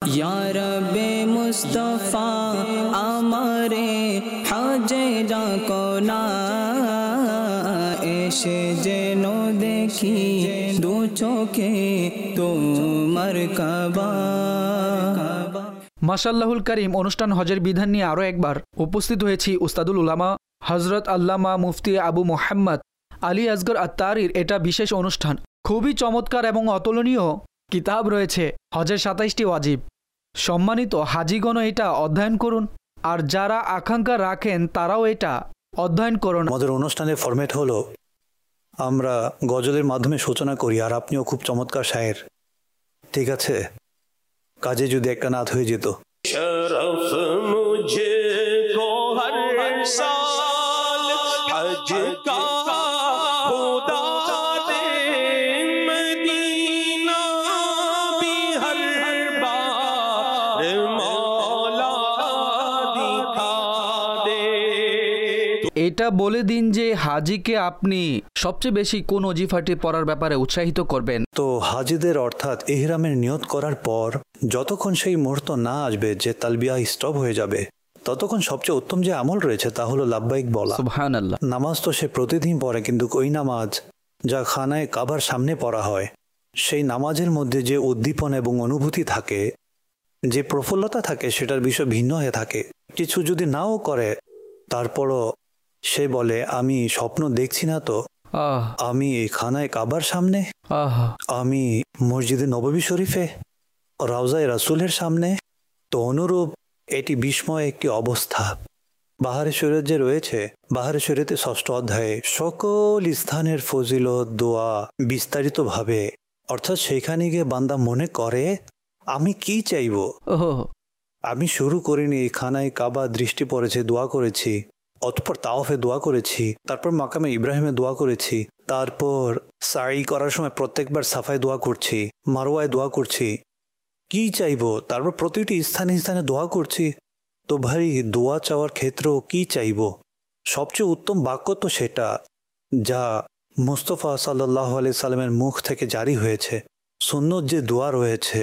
ইয়া রব্বে মুস্তাফা আমারে হজে ডাকো না, এসে যেন দেখি দু চোখে তোমার কাবা। মাশাআল্লাহুল কারীম। অনুষ্ঠান হজের বিধান নিয়ে আরও একবার উপস্থিত হয়েছি উস্তাদুল উলামা হজরত আল্লামা মুফতি আবু মোহাম্মদ আলী আসগর আত্তারির এটা বিশেষ অনুষ্ঠান। খুবই চমৎকার এবং অতুলনীয় কিতাব রয়েছে হজের ২৭টি ওয়াজিব। সম্মানিত হাজিগণও এটা অধ্যয়ন করুন, আর যারা আকাঙ্ক্ষা রাখেন তারাও এটা অধ্যয়ন করুন। আমাদের অনুষ্ঠানের ফরম্যাট হলো আমরা গজলের মাধ্যমে সূচনা করি, আর আপনিও খুব চমৎকার শায়ের, ঠিক আছে? কাজে যদি একটা নাত হয়ে যেত। শরফ মুঝে কো হর সাল হজ কা খুদা দে, মদিনা भी हर बार मौला दिखा दे। এটা বলে দিন যে হাজিকে আপনি সবচেয়ে বেশি কোন ওজিফাটি পড়ার ব্যাপারে উৎসাহিত করবেন। তো হাজিদের অর্থাৎ ইহরামের নিয়ত করার পর যতক্ষণ সেই মুহূর্ত না আসবে যে তালবিয়া স্টপ হয়ে যাবে, ততক্ষণ সবচেয়ে উত্তম যে আমল রয়েছে তা হলো লাব্বাইক বলা। সুবহানাল্লাহ। নামাজ তো সে প্রতিদিন পড়ে, কিন্তু ওই নামাজ যা খানায় কাবার সামনে পড়া হয়, সেই নামাজের মধ্যে যে উদ্দীপন এবং অনুভূতি থাকে, যে প্রফুল্লতা থাকে, সেটার বিষয় ভিন্ন হয়ে থাকে। কিছু যদি নাও করে, তারপরও সে বলে আমি স্বপ্ন দেখছি না তো, আমি খানায় কাবার সামনে, আমি মসজিদে নববী শরীফে, রাউজায়ে রাসূলের সামনে। তো অনুরূপ এটি বিস্ময় একটি অবস্থা। বাহারে শরীয়ত যে রয়েছে, বাহারে শরীয়তে ৬ষ্ঠ অধ্যায়ে সকল স্থানের ফজিলত দোয়া বিস্তারিতভাবে, অর্থাৎ সেখানে গিয়ে বান্দা মনে করে আমি কি চাইব। আমি শুরু করিনি, খানায় কাবা দৃষ্টি পড়েছে, দোয়া করেছি, অতঃপর তাওয়াফে দোয়া করেছি, তারপর মাকামে ইব্রাহিমে দোয়া করেছি, তারপর সাই করার সময় প্রত্যেকবার সাফায় দোয়া করছি, মারওয়ায় দোয়া করছি, কি চাইবো, তারপর প্রতিটি স্থানে স্থানে দোয়া করছি। তো ভাই, দোয়া চাওয়ার ক্ষেত্রেও কি চাইবো? সবচেয়ে উত্তম বাক্য তো সেটা যা মুস্তাফা সাল্লাল্লাহু আলাইহি সাল্লামের মুখ থেকে জারি হয়েছে। সুন্নত যে দোয়া রয়েছে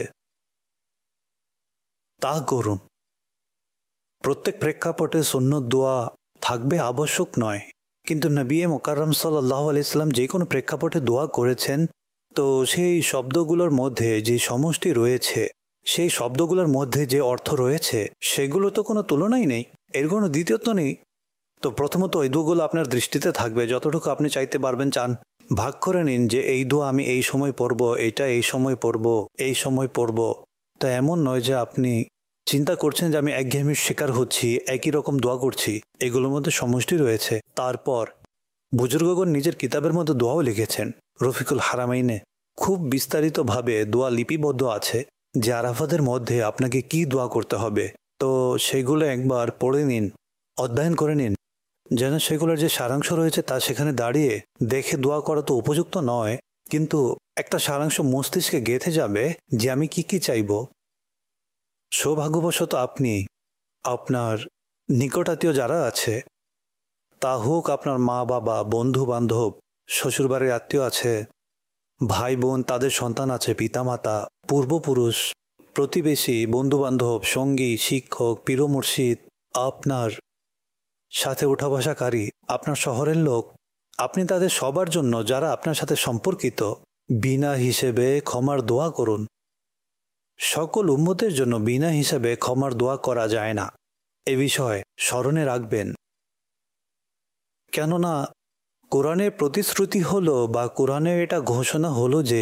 তা করুন। প্রত্যেক প্রেক্ষাপটে সুন্নত দোয়া থাকবে আবশ্যক নয়, কিন্তু নবী মুকাররম সাল্লাল্লাহু আলাইহি সাল্লাম যে কোনো প্রেক্ষাপটে দোয়া করেছেন। তো সেই শব্দগুলোর মধ্যে যে সমষ্টি রয়েছে, সেই শব্দগুলোর মধ্যে যে অর্থ রয়েছে, সেগুলো তো কোনো তুলনাই নেই, এর কোনো দ্বিতীয়ত্ব নেই। তো প্রথমত ওই দোয়াগুলো আপনার দৃষ্টিতে থাকবে, যতটুকু আপনি চাইতে পারবেন চান। ভাগ করে নিন যে এই দোয়া আমি এই সময় পড়ব, এটা এই সময় পড়ব, এই সময় পড়ব। তো এমন নয় যে আপনি চিন্তা করছেন যে আমি একঘেয়েমির শিকার হচ্ছি, একই রকম দোয়া করছি। এগুলোর মধ্যে সমষ্টি রয়েছে। তারপর বুজুর্গগণ নিজের কিতাবের মধ্যে দোয়াও লিখেছেন। রফিকুল হারামাইনে খুব বিস্তারিতভাবে দোয়া লিপিবদ্ধ আছে যে আরাফাতের মধ্যে আপনাকে কি দোয়া করতে হবে। তো সেগুলো একবার পড়ে নিন, অধ্যয়ন করে নিন, যেন সেগুলোর যে সারাংশ রয়েছে তা সেখানে দাঁড়িয়ে দেখে দোয়া করা তো উপযুক্ত নয়, কিন্তু একটা সারাংশ মস্তিষ্কে গেঁথে যাবে যে আমি কি কি চাইব। সৌভাগ্যবশত আপনি আপনার নিকটাত্মীয় যারা আছে, তা হোক আপনার মা বাবা, বন্ধু বান্ধব, শ্বশুরবাড়ির আত্মীয় আছে, ভাই বোন, তাদের সন্তান আছে, পিতামাতা, পূর্বপুরুষ, প্রতিবেশী, বন্ধু বান্ধব, সঙ্গী, শিক্ষক, পীর মুর্শিদ, আপনার সাথে উঠা বসাকারী, আপনার শহরের লোক, আপনি তাদের সবার জন্য যারা আপনার সাথে সম্পর্কিত বিনা হিসেবে ক্ষমার দোয়া করুন। সকল উম্মতের জন্য বিনা হিসেবে ক্ষমার দোয়া করা যায় না, এ বিষয়ে স্মরণে রাখবেন। কেননা কোরআনের প্রতিশ্রুতি হলো, বা কোরআনের এটা ঘোষণা হলো যে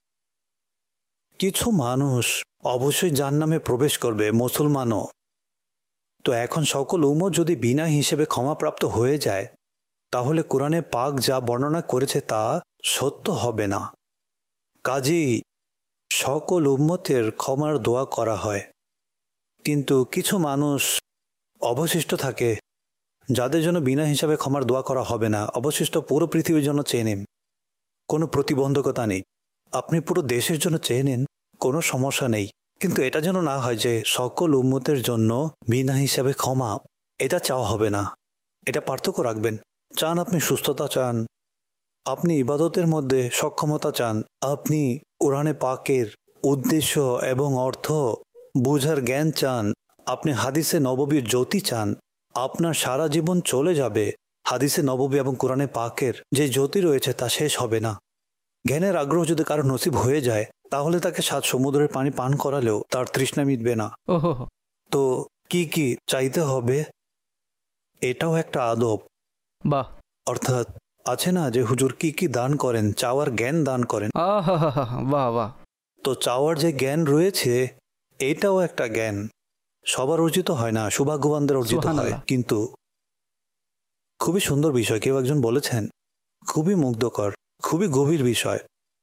কিছু মানুষ অবশ্যই জাহান্নামে প্রবেশ করবে, মুসলমানও। তো এখন সকল উম্মত যদি বিনা হিসেবে ক্ষমাপ্রাপ্ত হয়ে যায়, তাহলে কোরআনে পাক যা বর্ণনা করেছে তা সত্য হবে না। কাজেই সকল উম্মতের ক্ষমার দোয়া করা হয়, কিন্তু কিছু মানুষ অবশিষ্ট থাকে যাদের জন্য বিনা হিসাবে ক্ষমার দোয়া করা হবে না। অবশিষ্ট পুরো পৃথিবীর জন্য চেয়ে নিন, কোনো প্রতিবন্ধকতা নেই। আপনি পুরো দেশের জন্য চেয়ে নিন, কোনো সমস্যা নেই। কিন্তু এটা যেন না হয় যে সকল উম্মতের জন্য বিনা হিসাবে ক্ষমা, এটা চাওয়া হবে না। এটা পার্থক্য রাখবেন। চান আপনি সুস্থতা চান, আপনি ইবাদতের মধ্যে সক্ষমতা চান, আপনি কোরআনে পাকের উদ্দেশ্য এবং অর্থ বুঝার জ্ঞান চান, আপনি হাদিসে নববীর জ্যোতি চান, আপনার সারা জীবন চলে যাবে। হাদিসে নববী এবং কোরআনে পাকের যে জ্যোতি রয়েছে তা শেষ হবে না। জ্ঞানের আগ্রহ যদি কারো নসিব হয়ে যায়, তাহলে তাকে 7 সমুদ্রের পানি পান করালেও তার তৃষ্ণা মিটবে না। ওহো। তো কি কি চাইতে হবে, এটাও একটা আদব। বাহ। অর্থাৎ আছে না যে হুজুর কি কি দান করেন, চাওয়ার জ্ঞান দান করেন। বাহ বাহ। তো চাওয়ার যে জ্ঞান রয়েছে এটাও একটা জ্ঞান, সবার অর্জিত হয় না, সৌভাগ্যবানদের অর্জিত হয়। সুবহানাল্লাহ। কিন্তু খুবই সুন্দর বিষয়, কেউ একজন বলেছেন, খুবই মুগ্ধকর, খুবই গভীর বিষয়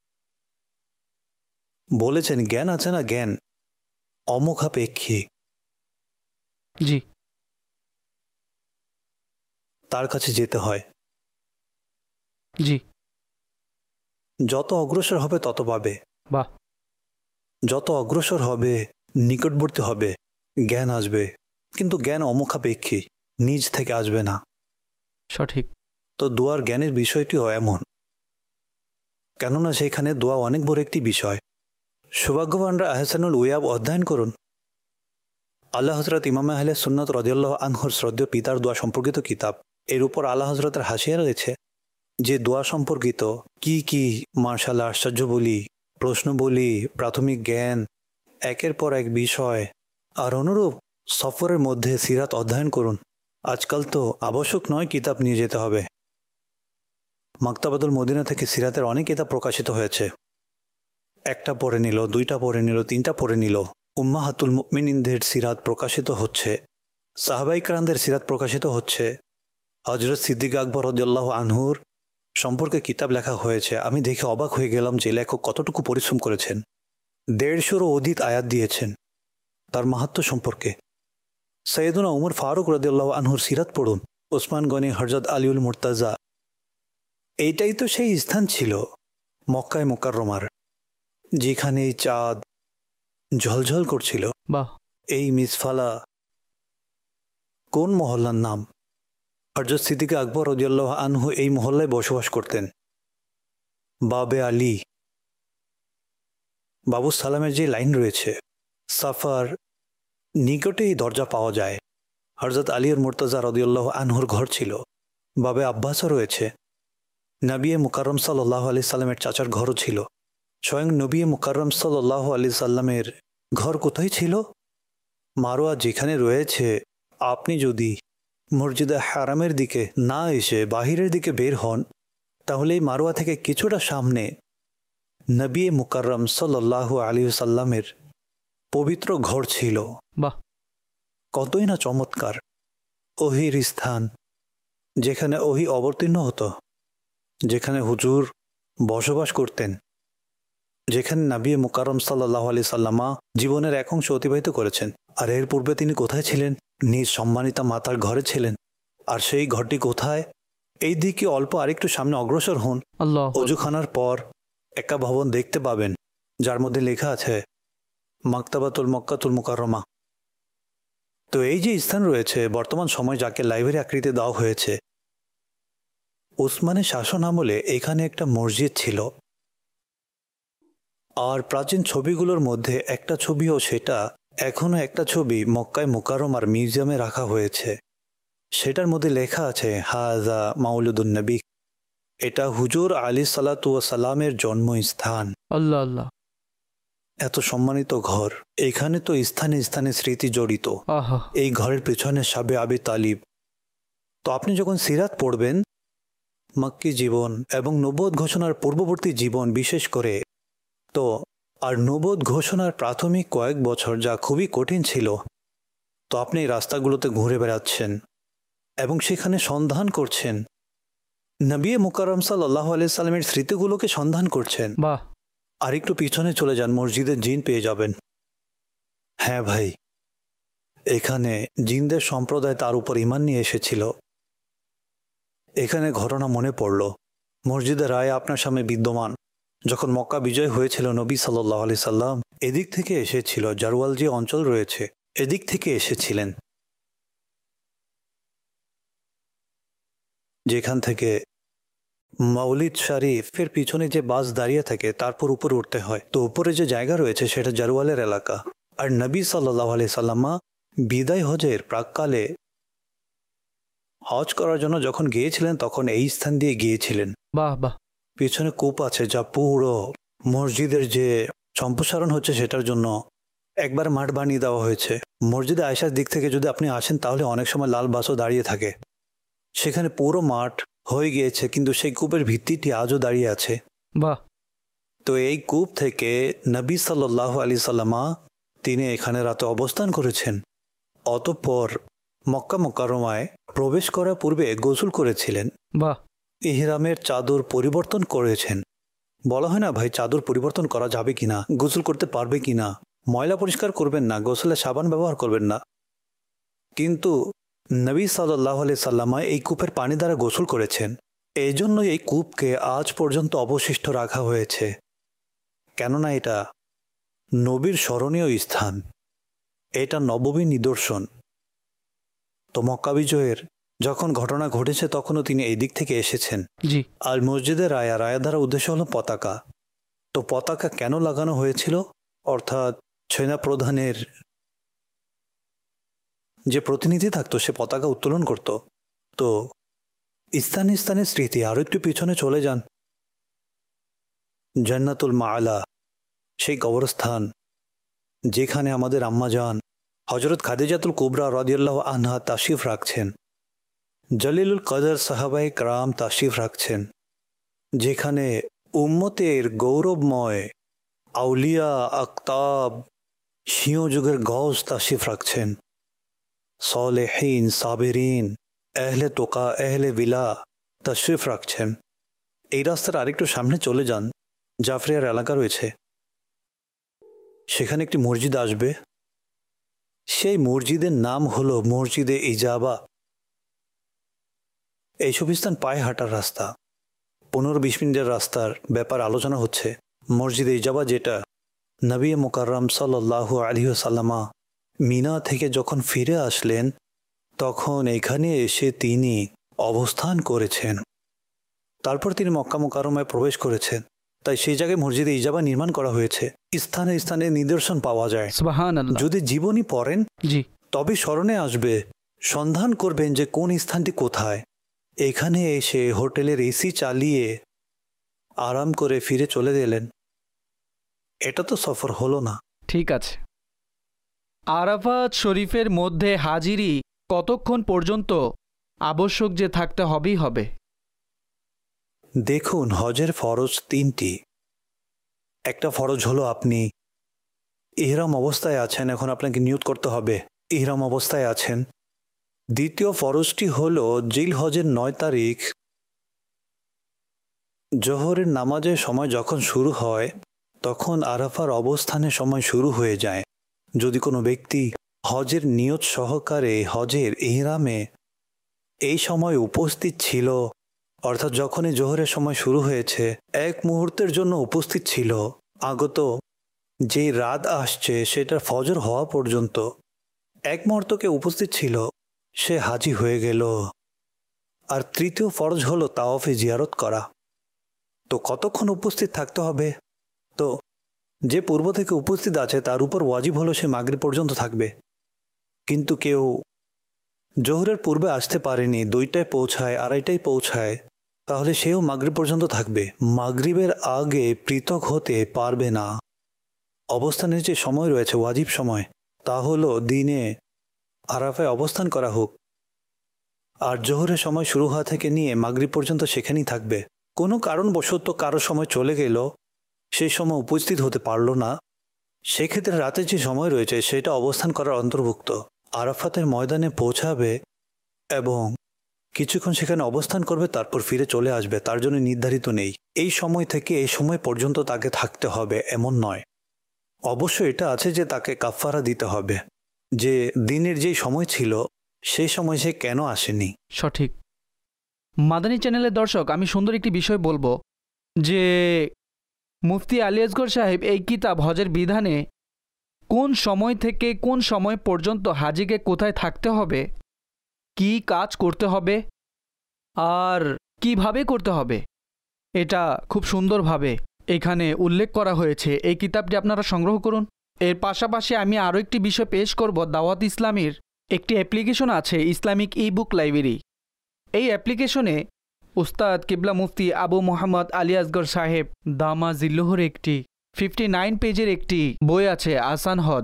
বলেছেন। জ্ঞান আছে না, জ্ঞান অমুখাপেক্ষী, জি। তার কাছে যেতে হয়। জি। যত অগ্রসর হবে তত পাবে। বাহ। যত অগ্রসর হবে, নিকটবর্তী হবে, জ্ঞান আসবে। কিন্তু জ্ঞান অমুখাপেক্ষী, নিজ থেকে আসবে না। সঠিক। তো দোয়ার জ্ঞানের বিষয়টিও এমন, কেননা সেখানে দোয়া অনেক বড় একটি বিষয়। সৌভাগ্যবানরা আহসানুল উয়াব অধ্যয়ন করুন। আল্লাহ হজরত ইমাম আহলে সুন্নত রাদিয়াল্লাহু আনহুর শ্রদ্ধেয় পিতার দোয়া সম্পর্কিত কিতাব। এর উপর আল্লাহ হজরতের হাসিয়া রয়েছে যে দোয়া সম্পর্কিত কি কি মার্শাল্লাহ আশ্চর্য বলি, প্রশ্ন বলি, প্রাথমিক জ্ঞান, একের পর এক বিষয়। আর অনুরূপ সফরের মধ্যে সিরাত অধ্যয়ন করুন। আজকাল তো আবশ্যক নয় কিতাব নিয়ে যেতে হবে, মাকতাবাতুল মদিনা থেকে সিরাতের অনেক কিতাব প্রকাশিত হয়েছে। একটা পড়ে নিল, 2টা পড়ে নিল, 3টা পড়ে নিল। উম্মাহাতুল মুমিনিনদের সিরাত প্রকাশিত হচ্ছে, সাহাবায়ে কেরামদের সিরাত প্রকাশিত হচ্ছে, হযরত সিদ্দিক আকবর রাদিয়াল্লাহু আনহুর সম্পর্কে কিতাব লেখা হয়েছে। আমি দেখে অবাক হয়ে গেলাম যে লেখক কতটুকু পরিশ্রম করেছেন। 150-রও অধিক আয়াত দিয়েছেন তার মাহাত্ম্য সম্পর্কে। সৈয়দনা উমর ফারুক রাদিয়াল্লাহু আনহুর সিরাত পড়ুন, ওসমান গনি, হযরত আলীউল মুর্তাজা। এইটাই তো সেই স্থান ছিল মক্কায় মুকাররমার, যেখানে এই চাঁদ ঝলঝল করছিল। বাহ। এই মিসফালা কোন মহল্লার নাম? হযরত সিদ্দিক আকবর রাদিয়াল্লাহু আনহু এই মহল্লায় বসবাস করতেন। বাবে আলী, বাবু সালামের যে লাইন রয়েছে, সাফার নিকটে এই দরজা পাওয়া যায়। হযরত আলীর মুর্তাজা রাদিয়াল্লাহু আনহুর ঘর ছিল। বাবে আব্বাসও রয়েছে। নবী মুকাররম সাল্লাল্লাহু আলাইহি সাল্লামের চাচার ঘরও ছিল। স্বয়ং নবী মুকাররম সাল্লাল্লাহু আলাইহি সাল্লামের ঘর কোথায় ছিল? মারোয়া যেখানে রয়েছে। আপনি যদি মসজিদে হারামের দিকে না এসে বাহিরের দিকে বের হন, তাহলে এই মারোয়া থেকে কিছুটা সামনে নবী মুকাররম সাল্লাল্লাহু আলাইহি সাল্লামের পবিত্র ঘর ছিল। বাহ। কতই না চমৎকার ওহির স্থান, যেখানে ওহি অবতীর্ণ হতো, যেখানে হুজুর বসবাস করতেন, যেখানে নবী মুকাররম সাল্লাল্লাহু আলাইহি সাল্লামা জীবনের এক অংশ অতিবাহিত করেছেন। আর এর পূর্বে তিনি কোথায় ছিলেন? নিজ সম্মানিতা মাতার ঘরে ছিলেন। আর সেই ঘরটি কোথায়? এই দিকে অল্প আরেকটু সামনে অগ্রসর হন, আল্লাহ। অজুখানার পর একটা ভবন দেখতে পাবেন যার মধ্যে লেখা আছে মাকতাবাতুল মক্কাতুল মুকাররমা। তো এই যে স্থান রয়েছে বর্তমান সময়, যাকে লাইব্রেরি আকৃতি দেওয়া হয়েছে, ওসমানের শাসন আমলে এখানে একটা মসজিদ ছিল। আর প্রাচীন ছবিগুলোর মধ্যে একটা ছবিও, সেটা এখনো একটা ছবি মক্কায় মুকাররমার মিউজিয়ামে রাখা হয়েছে। সেটার মধ্যে লেখা আছে হাযা মাউলুদুন নবী, এটা হুজুর আলাইহিস সালাতু ওয়াস সালামের জন্মস্থান। আল্লাহ আল্লাহ। এত সম্মানিত ঘর, এখানে তো স্থানে স্থানে স্মৃতি জড়িত। আহা। এই ঘরের পেছনে সাবে আবি তালিব। তো আপনি যখন সিরাত পড়বেন, মক্কি জীবন এবং নবুয়ত ঘোষণার পূর্ববর্তী জীবন বিশেষ করে, তো আর নবুয়ত ঘোষণার প্রাথমিক কয়েক বছর যা খুবই কঠিন ছিল, তো আপনি এই রাস্তাগুলোতে ঘুরে বেড়াচ্ছেন এবং সেখানে সন্ধান করছেন, নবী মুকাররম সাল্লাল্লাহু আলাইহি সাল্লামের স্মৃতিগুলোকে সন্ধান করছেন। বাহ। আর একটু পিছনে চলে যান, মসজিদের জিন পেয়ে যাবেন। হ্যাঁ ভাই, এখানে জিনদের সম্প্রদায় তার উপর ঈমান নিয়ে এসেছিল। এখানে ঘটনা মনে পড়ল, মসজিদের রায় আপনার সামনে বিদ্যমান। যখন মক্কা বিজয় হয়েছিল, নবী সাল্লাল্লাহু আলাইহি সাল্লাম এদিক থেকে এসেছিল, জারওয়াল যে অঞ্চল রয়েছে এদিক থেকে এসেছিলেন, যেখান থেকে মাউলিদ শরীফের পিছনে যে বাস দাঁড়িয়ে থাকে তারপর উপরে উঠতে হয়। তো উপরে যে জায়গা রয়েছে সেটা জারওয়ালের এলাকা। আর নবী সাল্লাল্লাহু আলাইহি সাল্লামা বিদায় হজের প্রাককালে হজ করার জন্য যখন গিয়েছিলেন তখন এই স্থান দিয়ে গিয়েছিলেন। বাহ বাহ। পিছনে কূপ আছে যা পুরো মসজিদের যে সম্প্রসারণ হচ্ছে সেটার জন্য একবার মাঠ বানিয়ে দেওয়া হয়েছে। মসজিদে আয়েশার দিক থেকে যদি আপনি আসেন তাহলে অনেক সময় লাল বাসও দাঁড়িয়ে থাকে, সেখানে পুরো মাঠ হয়ে গিয়েছে কিন্তু সেই কূপের ভিত্তিটি আজও দাঁড়িয়ে আছে। বাহ। তো এই কূপ থেকে নবী সাল্লাল্লাহু আলাইহি সাল্লামা তিনি এখানে রাতে অবস্থান করেছেন। অতঃপর মক্কা মুকাররমায় প্রবেশ করার পূর্বে গোসল করেছিলেন। বাহ। ইহরামের চাদর পরিবর্তন করেছেন। বলা হয় না ভাই চাদর পরিবর্তন করা যাবে কিনা, গোসল করতে পারবে কিনা, ময়লা পরিষ্কার করবেন না, গোসলে সাবান ব্যবহার করবেন না, কিন্তু নবী সাল্লাল্লাহু আলাইহি সাল্লামা এই কূপের পানি দ্বারা গোসল করেছেন। এই জন্য এই কূপকে আজ পর্যন্ত অবশিষ্ট রাখা হয়েছে, কেননা এটা নবীর স্মরণীয় স্থান, এটা নববী নিদর্শন। তো মক্কা বিজয়ের যখন ঘটনা ঘটেছে তখনও তিনি এই দিক থেকে এসেছেন। জি। আর মসজিদের রায়া দ্বারা উদ্দেশ্য হলো পতাকা। তো পতাকা কেন লাগানো হয়েছিল, অর্থাৎ সেনা প্রধানের যে প্রতিনিধি থাকতো সে পতাকা উত্তোলন করত। তো স্থানে স্থানে স্মৃতি। আরো একটু পিছনে চলে যান, জান্নাতুল মাআলা, সেই কবরস্থান যেখানে আমাদের আম্মাজান হযরত খাদিজাতুল কুবরা রাদিয়াল্লাহু আনহা তাশরিফ রাখছেন, জলিলুল কদর সাহাবায়ে কেরাম তাশরিফ রাখছেন, যেখানে উম্মতের গৌরবময় আউলিয়া আকতাব শিও যুগের গৌস তাশরিফ রাখছেন, সালেহীন সাবিরিন আহলে তোকা আহলে বিলা তাশরিফ রাখছেন। এই রাস্তার আরেকটু সামনে চলে যান, জাফরিয়ার এলাকা রয়েছে, সেখানে একটি মসজিদ আসবে। সেই মসজিদের নাম হলো মসজিদে ইজাবা। এইসব স্থান পায়ে হাঁটার রাস্তা, 15-20 মিনিটের রাস্তার ব্যাপার আলোচনা হচ্ছে। মসজিদে ইজাবা যেটা নবী মুকাররম সাল্লাল্লাহু আলাইহি ওয়াসাল্লাম মিনা থেকে যখন ফিরে আসলেন তখন এখানে এসে তিনি অবস্থান করেছেন, তারপর তিনি মক্কা মুকাররমায় প্রবেশ করেছেন। তাই সেই জায়গায় মসজিদে ইজাবা নির্মাণ করা হয়েছে। স্থানে স্থানে নিদর্শন পাওয়া যায়। সুবহানাল্লাহ। যদি জীবনী পড়েন জি, তবে স্মরণে আসবে, সন্ধান করবেন যে কোন স্থানটি কোথায়। এখানে এসে হোটেলের এসি চালিয়ে আরাম করে ফিরে চলে গেলেন, এটা তো সফর হলো না। ঠিক আছে। আরাফাত শরীফের মধ্যে হাজিরি কতক্ষণ পর্যন্ত আবশ্যক যে থাকতে হবেই হবে? দেখুন, হজের ফরজ 3টি। একটা ফরজ হলো আপনি ইহরাম অবস্থায় আছেন, এখন আপনাকে নিয়ত করতে হবে ইহরাম অবস্থায় আছেন। দ্বিতীয় ফরজটি হলো জিল হজের 9 তারিখ জোহরের নামাজের সময় যখন শুরু হয় তখন আরাফার অবস্থানের সময় শুরু হয়ে যায়। যদি কোনো ব্যক্তি হজের নিয়ত সহকারে হজের ইহরামে এই সময় উপস্থিত ছিল, অর্থাৎ যখনই জোহরের সময় শুরু হয়েছে এক মুহূর্তের জন্য উপস্থিত ছিল, আগত যেই রাত আসছে সেটার ফজর হওয়া পর্যন্ত এক মুহূর্তকে উপস্থিত ছিল, সে হাজি হয়ে গেল। আর তৃতীয় ফরজ হলো তাওয়াফে জিয়ারত করা। তো কতক্ষণ উপস্থিত থাকতে হবে? তো যে পূর্ব থেকে উপস্থিত আছে তার উপর ওয়াজিব হলো সে মাগরিব পর্যন্ত থাকবে, কিন্তু কেউ জোহরের পূর্বে আসতে পারেনি, 2টায় পৌঁছায়, 2:30টায় পৌঁছায়, তাহলে সেও মাগরিব পর্যন্ত থাকবে। মাগরিবের আগে পৃথক হতে পারবে না। অবস্থানের যে সময় রয়েছে ওয়াজিব সময়, তা হলো দিনে আরাফায় অবস্থান করা হোক, আর জোহরের সময় শুরু হওয়া থেকে নিয়ে মাগরিব পর্যন্ত সেখানেই থাকবে। কোনো কারণবশত কারো সময় চলে গেল, সেই সময় উপস্থিত হতে পারল না, সেক্ষেত্রে রাতে যে সময় রয়েছে সেটা অবস্থান করার অন্তর্ভুক্ত। আরাফাতের ময়দানে পৌঁছাবে এবং কিছুক্ষণ সেখানে অবস্থান করবে, তারপর ফিরে চলে আসবে, তার জন্য নির্ধারিত নেই এই সময় থেকে এই সময় পর্যন্ত তাকে থাকতে হবে, এমন নয়। অবশ্য এটা আছে যে তাকে কাফারা দিতে হবে, যে দিনের যেই সময় ছিল সেই সময় সে কেন আসেনি। সঠিক। মাদানী চ্যানেলের দর্শক, আমি সুন্দর একটি বিষয় বলবো যে মুফতি আলী আসগর সাহেব এই কিতাব হজের বিধানে কোন সময় থেকে কোন সময় পর্যন্ত হাজিকে কোথায় থাকতে হবে, কি কাজ করতে হবে আর কিভাবে করতে হবে, এটা খুব সুন্দরভাবে এখানে উল্লেখ করা হয়েছে। এই কিতাবটি আপনারা সংগ্রহ করুন, এর পাশাপাশি আমি আরও একটি বিষয় পেশ করব। দাওয়াত ইসলামীর একটি অ্যাপ্লিকেশন আছে, ইসলামিক ই বুক লাইব্রেরি। এই অ্যাপ্লিকেশনে উস্তাদ কিবলা মুফতি আবু মোহাম্মদ আলী আসগর সাহেব দামা জিল্লুহর একটি 59 পেজের একটি বই আছে, আসান হজ।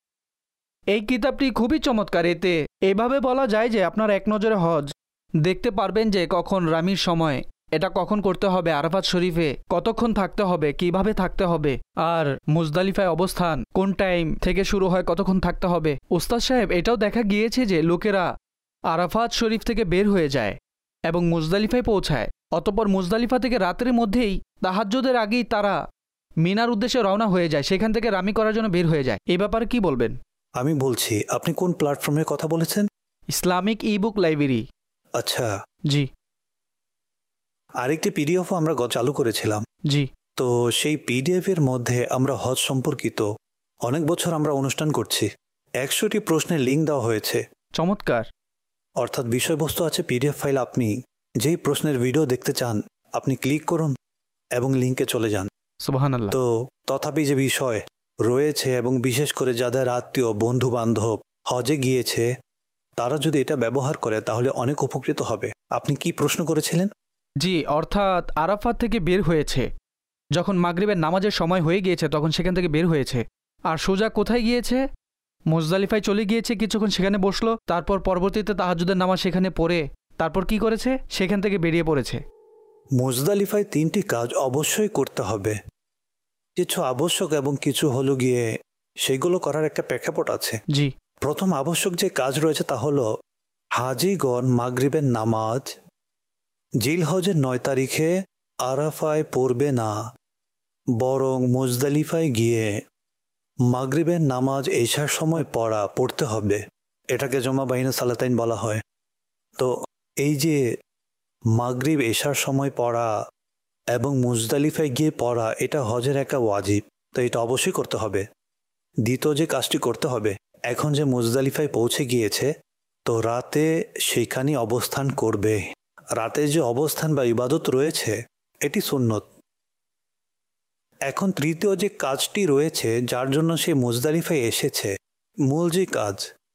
এই কিতাবটি খুবই চমৎকার। এতে এভাবে বলা যায় যে আপনার এক নজরে হজ দেখতে পারবেন যে কখন রামির সময়, এটা কখন করতে হবে, আরাফাত শরীফে কতক্ষণ থাকতে হবে, কিভাবে থাকতে হবে, আর মুজদালিফায় অবস্থান কোন টাইম থেকে শুরু হয়, কতক্ষণ থাকতে হবে। উস্তাদ সাহেব, এটাও দেখা গিয়েছে যে লোকেরা আরাফাত শরীফ থেকে বের হয়ে যায় এবং মুজদালিফায় পৌঁছায়, অতঃপর মুজদালিফা থেকে রাতের মধ্যেই তাহাজ্জুদের আগেই তারা মিনার উদ্দেশ্যে রওনা হয়ে যায়, সেখান থেকে রামি করার জন্য বের হয়ে যায়। এই ব্যাপারে কি বলবেন? আমি বলছি, আপনি কোন প্ল্যাটফর্মের কথা বলেছেন? Islamic e book library. আচ্ছা, জি। আরেকটি পিডিএফও আমরা চালু করেছিলাম। জি। তো সেই পিডিএফ এর মধ্যে আমরা হজ সম্পর্কিত অনেক বছর আমরা অনুষ্ঠান করছি। 100টি প্রশ্নের লিঙ্ক দেওয়া হয়েছে। চমৎকার। অর্থাৎ বিষয়বস্তু আছে পিডিএফ ফাইল। আপনি যেই প্রশ্নের ভিডিও দেখতে চান আপনি ক্লিক করুন এবং লিঙ্কে চলে যান। সুবহানাল্লাহ। তো তথাপি যে বিষয় রয়েছে এবং বিশেষ করে যাদের আত্মীয় বন্ধু বান্ধব হজে গিয়েছে তারা যদি এটা ব্যবহার করে তাহলে অনেক উপকৃত হবে। আপনি কি প্রশ্ন করেছিলেন? জি, অর্থাৎ আরাফাত থেকে বের হয়েছে, যখন মাগরিবের নামাজের সময় হয়ে গিয়েছে তখন সেখান থেকে বের হয়েছে, আর সোজা কোথায় গিয়েছে? মুজদালিফায় চলে গিয়েছে, কিছুক্ষণ সেখানে বসলো, তারপর পরবর্তীতে তাহাজ্জুদের নামাজ সেখানে পড়ে তারপর কি করেছে? সেখান থেকে বেরিয়ে পড়েছে। মুজদালিফায় 3টি কাজ অবশ্যই করতে হবে। কিছু আবশ্যক এবং কিছু হলো গিয়ে সেগুলো করার একটা প্রেক্ষাপট আছে। জি। প্রথম আবশ্যক যে কাজ রয়েছে তা হলো হাজিগণ মাগরিবের নামাজ জিলহজের 9 তারিখে আরাফায় পড়বে না, বরং মুজদালিফায় গিয়ে মাগরিবের নামাজ এশার সময় পড়তে হবে। এটাকে জমা বাইনা সালাতাইন বলা হয়। তো এই যে মাগরিব এশার সময় পড়া এবং মুজদালিফায় গিয়ে পড়া, এটা হজের একটা ওয়াজিব। তো এটা অবশ্যই করতে হবে। দ্বিতীয় যে কাজটি করতে হবে, এখন যে মুজদালিফায় পৌঁছে গিয়েছে তো রাতে সেখানে অবস্থান করবে। রাতে যে অবস্থান বা ইবাদত রয়েছে এটি সুন্নত। এখন তৃতীয় যে কাজটি রয়েছে যার জন্য সে মুজদালিফায় এসেছে, মূল যে কাজ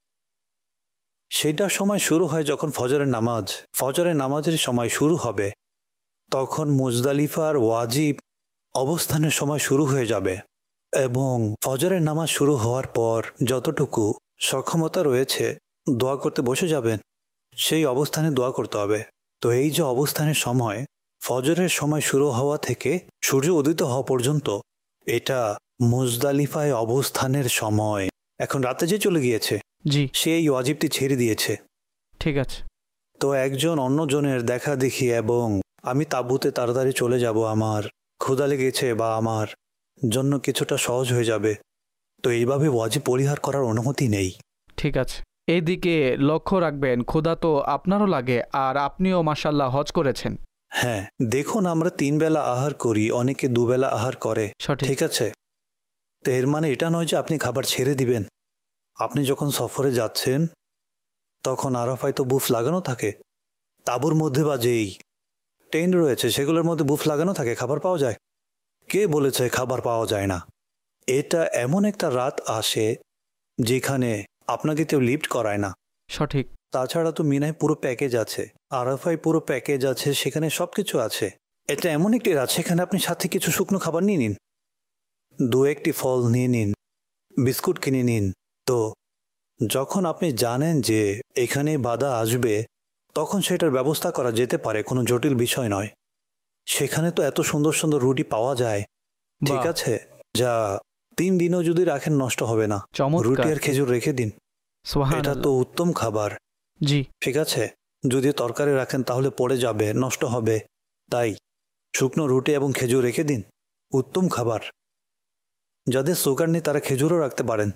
সেটার সময় শুরু হয় যখন ফজরের নামাজের সময় শুরু হবে, তখন মুজদালিফার ওয়াজিব অবস্থানের সময় শুরু হয়ে যাবে এবং ফজরের নামাজ শুরু হওয়ার পর যতটুকু সক্ষমতা রয়েছে দোয়া করতে বসে যাবেন, সেই অবস্থানে দোয়া করতে হবে। তো এই যে অবস্থানের সময়, ফজরের সময় শুরু হওয়া থেকে সূর্য উদিত হওয়া পর্যন্ত, এটা মুজদালিফায় অবস্থানের সময়। এখন রাতে যে চলে গিয়েছে জি, সে এই ওয়াজিবটি ছেড়ে দিয়েছে। ঠিক আছে। তো একজন অন্যজনের দেখা দেখি এবং আমি তাঁবুতে তাড়াতাড়ি চলে যাব, আমার ক্ষুধা লেগেছে বা আমার জন্য কিছুটা সহজ হয়ে যাবে, তো এইভাবে ওয়াজিব পরিহার করার অনুমতি নেই। ঠিক আছে। এইদিকে লক্ষ্য রাখবেন, ক্ষুধা তো আপনারও লাগে আর আপনিও মাশাআল্লাহ হজ করেছেন। হ্যাঁ, দেখুন আমরা 3 বেলা আহার করি, অনেকে 2 বেলা আহার করে, ঠিক আছে? তো এর মানে এটা নয় যে আপনি খাবার ছেড়ে দিবেন। আপনি যখন সফরে যাচ্ছেন তখন আরাফায় তো বুফ লাগানো থাকে, তাঁবুর মধ্যে বা যেই টেন্ট রয়েছে সেগুলোর মধ্যে বুফ লাগানো থাকে, খাবার পাওয়া যায়। কে বলেছে খাবার পাওয়া যায় না? এটা এমন একটা রাত আসে যেখানে আপনাকে কেউ লিফট করায় না। সঠিক। তাছাড়া তো মিনায় পুরো প্যাকেজ আছে, আরাফায় পুরো প্যাকেজ আছে, সেখানে সব কিছু আছে। এটা এমন একটি রাত সেখানে আপনি সাথে কিছু শুকনো খাবার নিয়ে নিন, 2-1টি ফল নিয়ে নিন, বিস্কুট কিনে নিন। তো যখন আপনি জানেন যে এখানে বাধা আসবে তখন সেটার ব্যবস্থা করা যেতে পারে, কোনো জটিল বিষয় নয়। সেখানে তো এত সুন্দর সুন্দর রুটি পাওয়া যায়, ঠিক আছে, যা 3 দিনও যদি রাখেন নষ্ট হবে না। রুটি আর খেজুর রেখে দিন, এটা তো উত্তম খাবার। জি, ঠিক আছে। যদি তরকারি রাখেন তাহলে পড়ে যাবে, নষ্ট হবে, তাই শুকনো রুটি এবং খেজুর রেখে দিন, উত্তম খাবার। যাদের সুগার নেই তারা খেজুরও রাখতে পারেন।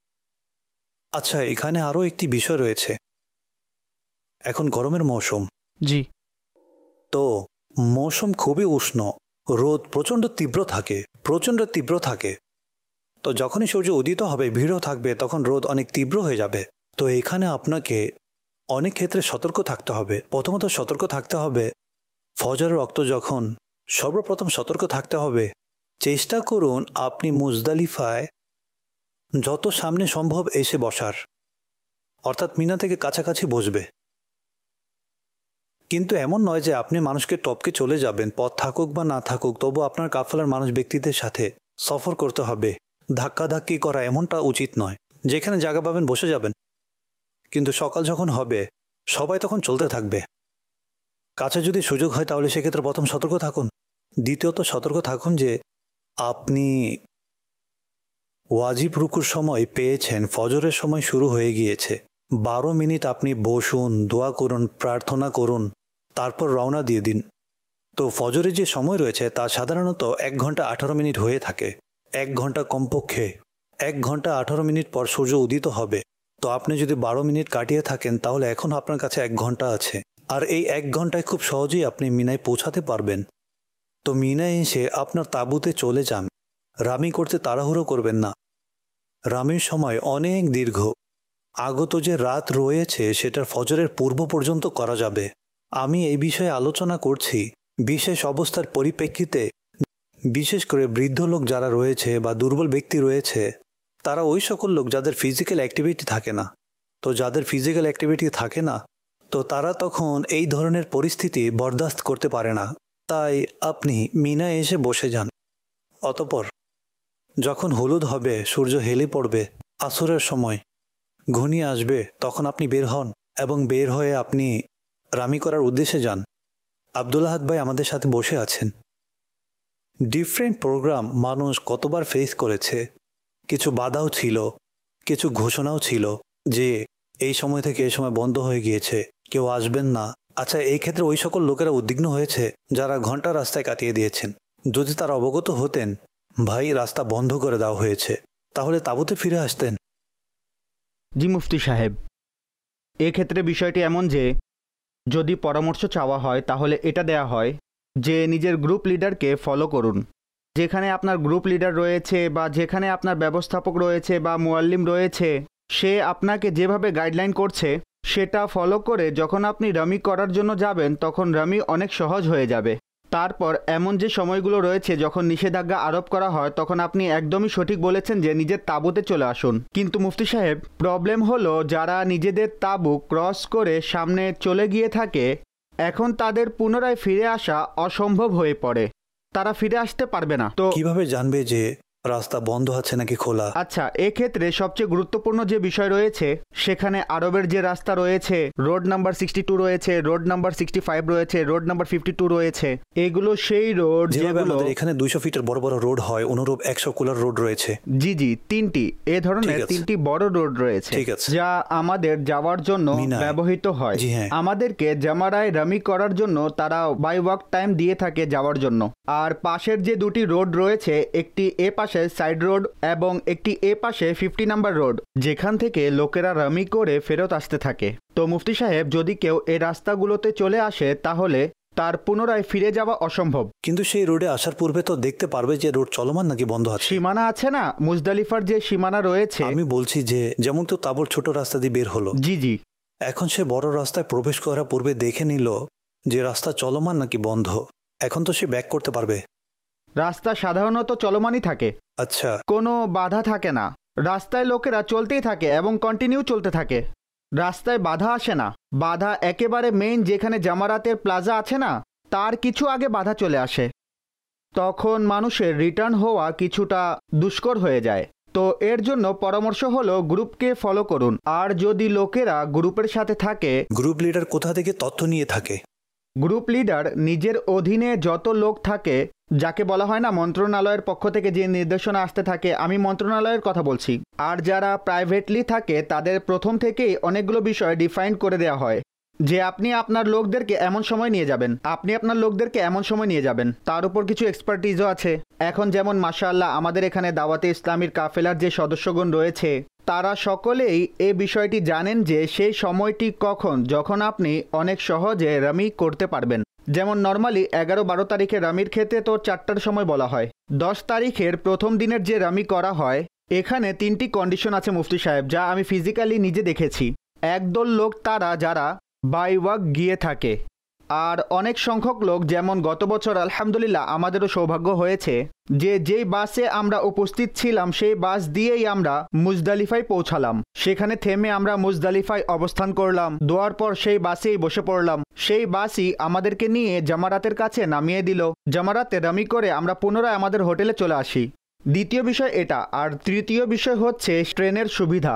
আচ্ছা, এখানে আরও একটি বিষয় রয়েছে, এখন গরমের মৌসুম। জি। তো মৌসুম খুবই উষ্ণ, রোদ প্রচণ্ড তীব্র থাকে। তো যখনই সূর্য উদিত হবে, ভিড়ও থাকবে, তখন রোদ অনেক তীব্র হয়ে যাবে। তো এখানে আপনাকে অনেক ক্ষেত্রে সতর্ক থাকতে হবে। প্রথমত সতর্ক থাকতে হবে ফজরের রক্ত যখন, সর্বপ্রথম সতর্ক থাকতে হবে চেষ্টা করুন আপনি মুজদালিফায় যত সামনে সম্ভব এসে বসার, অর্থাৎ মিনা থেকে কাছাকাছি বসবে। কিন্তু এমন নয় যে আপনি মানুষকে টপকে চলে যাবেন, পথ থাকুক বা না থাকুক তবু আপনার কাফেলার মানুষ ব্যক্তিদের সাথে সফর করতে হবে। ধাক্কাধাক্কি করা এমনটা উচিত নয়। যেখানে জায়গা পাবেন বসে যাবেন, কিন্তু সকাল যখন হবে সবাই তখন চলতে থাকবে। কাছে যদি সুযোগ হয় তাহলে সেক্ষেত্রে প্রথম সতর্ক থাকুন। দ্বিতীয়ত সতর্ক থাকুন যে আপনি ওয়াজিব রুকুর সময় পেয়েছেন, ফজরের সময় শুরু হয়ে গিয়েছে, 12 মিনিট আপনি বসুন, দোয়া করুন, প্রার্থনা করুন, তারপর রওনা দিয়ে দিন। তো ফজরের যে সময় রয়েছে তা সাধারণত 1 ঘন্টা 18 মিনিট হয়ে থাকে। 1 ঘন্টা কমপক্ষে 1 ঘন্টা 18 মিনিট পর সূর্য উদিত হবে। তো আপনি যদি 12 মিনিট কাটিয়ে থাকেন তাহলে এখন আপনার কাছে 1 ঘন্টা আছে, আর এই 1 ঘন্টায় খুব সহজেই আপনি মিনায় পৌঁছাতে পারবেন। তো মিনায় এসে আপনার তাঁবুতে চলে যান। রামি করতে তাড়াহুড়ো করবেন না। রামির সময় অনেক দীর্ঘ। আগত যে রাত রয়েছে সেটার ফজরের পূর্ব পর্যন্ত করা যাবে। আমি এই বিষয়ে আলোচনা করছি বিশেষ অবস্থার পরিপ্রেক্ষিতে। বিশেষ করে বৃদ্ধ লোক যারা রয়েছে বা দুর্বল ব্যক্তি রয়েছে, তারা ওই সকল লোক যাদের ফিজিক্যাল অ্যাক্টিভিটি থাকে না। তো যাদের ফিজিক্যাল অ্যাক্টিভিটি থাকে না তো তারা তখন এই ধরনের পরিস্থিতি বরদাস্ত করতে পারে না। তাই আপনি মিনায় এসে বসে যান। অতঃপর যখন হলুদ হবে, সূর্য হেলে পড়বে, আসরের সময় ঘনিয়ে আসবে, তখন আপনি বের হন এবং বের হয়ে আপনি রামি করার উদ্দেশ্যে যান। আব্দুল আহাদ ভাই আমাদের সাথে বসে আছেন। ডিফারেন্ট প্রোগ্রাম মানুষ কতবার ফেস করেছে। কিছু বাধাও ছিল, কিছু ঘোষণাও ছিল যে এই সময় থেকে এই সময় বন্ধ হয়ে গিয়েছে, কেউ আসবেন না। আচ্ছা, এই ক্ষেত্রে ওই সকল লোকেরা উদ্বিগ্ন হয়েছে যারা ঘন্টা রাস্তায় কাটিয়ে দিয়েছেন। যদি তারা অবগত হতেন ভাই রাস্তা বন্ধ করে দেওয়া হয়েছে, তাহলে তাঁবুতে ফিরে আসতেন। জি মুফতি সাহেব, এক্ষেত্রে বিষয়টি এমন যে যদি পরামর্শ চাওয়া হয় তাহলে এটা দেয়া হয় যে নিজের গ্রুপ লিডারকে ফলো করুন। যেখানে আপনার গ্রুপ লিডার রয়েছে বা যেখানে আপনার ব্যবস্থাপক রয়েছে বা মুয়াল্লিম রয়েছে, সে আপনাকে যেভাবে গাইডলাইন করছে সেটা ফলো করে যখন আপনি রামি করার জন্য যাবেন তখন রামি অনেক সহজ হয়ে যাবে। তারপর এমন যে সময়গুলো রয়েছে যখন নিষেধাজ্ঞা আরোপ করা হয় তখন আপনি একদমই সঠিক বলেছেন যে নিজের তাঁবুতে চলে আসুন। কিন্তু মুফতি সাহেব, প্রবলেম হলো যারা নিজেদের তাঁবু ক্রস করে সামনে চলে গিয়ে থাকে, এখন তাদের পুনরায় ফিরে আসা অসম্ভব হয়ে পড়ে। তারা ফিরে আসতে পারবে না। তো কিভাবে জানবে যে রাস্তা বন্ধ আছে নাকি খোলা? আচ্ছা, এক্ষেত্রে সবচেয়ে গুরুত্বপূর্ণ যে বিষয় রয়েছে, সেখানে আরবের যে রাস্তা রয়েছে, রোড নাম্বার 62 রয়েছে, রোড নাম্বার 65 রয়েছে, রোড নাম্বার 52 রয়েছে, এগুলো সেই রোড যেগুলো এখানে 200 ফিটের বড় বড় রোড হয়, অনুরূপ 100 কুলার রোড রয়েছে। জি জি, 3টি এ ধরনের 3টি বড় রোড রয়েছে যা আমাদের যাওয়ার জন্য ব্যবহৃত হয়। আমাদেরকে জামারায় রামি করার জন্য তারা বাই ওয়াক টাইম দিয়ে থাকে যাওয়ার জন্য। আর পাশের যে দুটি রোড রয়েছে, একটি এ পাশে সাইড রোড এবং একটি এ পাশে 50 নাম্বার রোড, যেখান থেকে লোকেরা রামি করে ফেরত আসতে থাকে। তো মুফতি সাহেব, যদি কেউ এই রাস্তাগুলোতে চলে আসে তাহলে তার পুনরায় ফিরে যাওয়া অসম্ভব। কিন্তু সেই রোডে আসার পূর্বে তো দেখতে পারবে যে রোড চলমান নাকি বন্ধ আছে। সীমানা আছে না, মুজদালিফার যে সীমানা রয়েছে। আমি বলছি যে যেমন তো তাবর ছোট রাস্তা দিয়ে বের হলো, জি জি, এখন সে বড় রাস্তায় প্রবেশ করার পূর্বে দেখে নিল যে রাস্তা চলমান নাকি বন্ধ। এখন তো সে ব্যাক করতে পারবে। রাস্তা সাধারণত চলমানই থাকে। আচ্ছা, কোনো বাধা থাকে না। রাস্তায় লোকেরা চলতেই থাকে এবং কন্টিনিউ চলতে থাকে। রাস্তায় বাধা আসে না। বাধা একেবারে মেইন যেখানে জামারাতের প্লাজা আছে না, তার কিছু আগে বাধা চলে আসে। তখন মানুষের রিটার্ন হওয়া কিছুটা দুষ্কর হয়ে যায়। তো এর জন্য পরামর্শ হলো গ্রুপকে ফলো করুন। আর যদি লোকেরা গ্রুপের সাথে থাকে, গ্রুপ লিডার কোথা থেকে তথ্য নিয়ে থাকে? গ্রুপ লিডার নিজের অধীনে যত লোক থাকে, যাকে বলা হয় না মন্ত্রণালয়ের পক্ষ থেকে যে নির্দেশনা আসতে থাকে, আমি মন্ত্রণালয়ের কথা বলছি। আর যারা প্রাইভেটলি থাকে তাদের প্রথম থেকেই অনেকগুলো বিষয় ডিফাইন করে দেওয়া হয় যে আপনি আপনার লোকদেরকে এমন সময় নিয়ে যাবেন, আপনি আপনার লোকদেরকে এমন সময় নিয়ে যাবেন। তার উপর কিছু এক্সপার্টিজও আছে। এখন যেমন মাশাআল্লাহ আমাদের এখানে দাওয়াতে ইসলামীর কাফেলার যে সদস্যগণ রয়েছে, তারা সকলেই এই বিষয়টি জানেন যে সেই সময়টি কখন, যখন আপনি অনেক সহজে রামি করতে পারবেন। যেমন নর্মালি 11-12 তারিখে রামির ক্ষেত্রে তো 4টার সময় বলা হয়। 10 তারিখের প্রথম দিনের যে রামি করা হয়, এখানে 3টি কন্ডিশন আছে মুফতি সাহেব, যা আমি ফিজিক্যালি নিজে দেখেছি। একদল লোক তারা যারা বাই ওয়াক গিয়ে থাকে, আর অনেক সংখ্যক লোক, যেমন গত বছর আলহামদুলিল্লাহ আমাদেরও সৌভাগ্য হয়েছে যে যেই বাসে আমরা উপস্থিত ছিলাম সেই বাস দিয়েই আমরা মুজদালিফায় পৌঁছালাম। সেখানে থেমে আমরা মুজদালিফায় অবস্থান করলাম, দোয়ার পর সেই বাসেই বসে পড়লাম। সেই বাসই আমাদেরকে নিয়ে জামারাতের কাছে নামিয়ে দিল। জামারাতে রামি করে আমরা পুনরায় আমাদের হোটেলে চলে আসি। দ্বিতীয় বিষয় এটা। আর তৃতীয় বিষয় হচ্ছে ট্রেনের সুবিধা।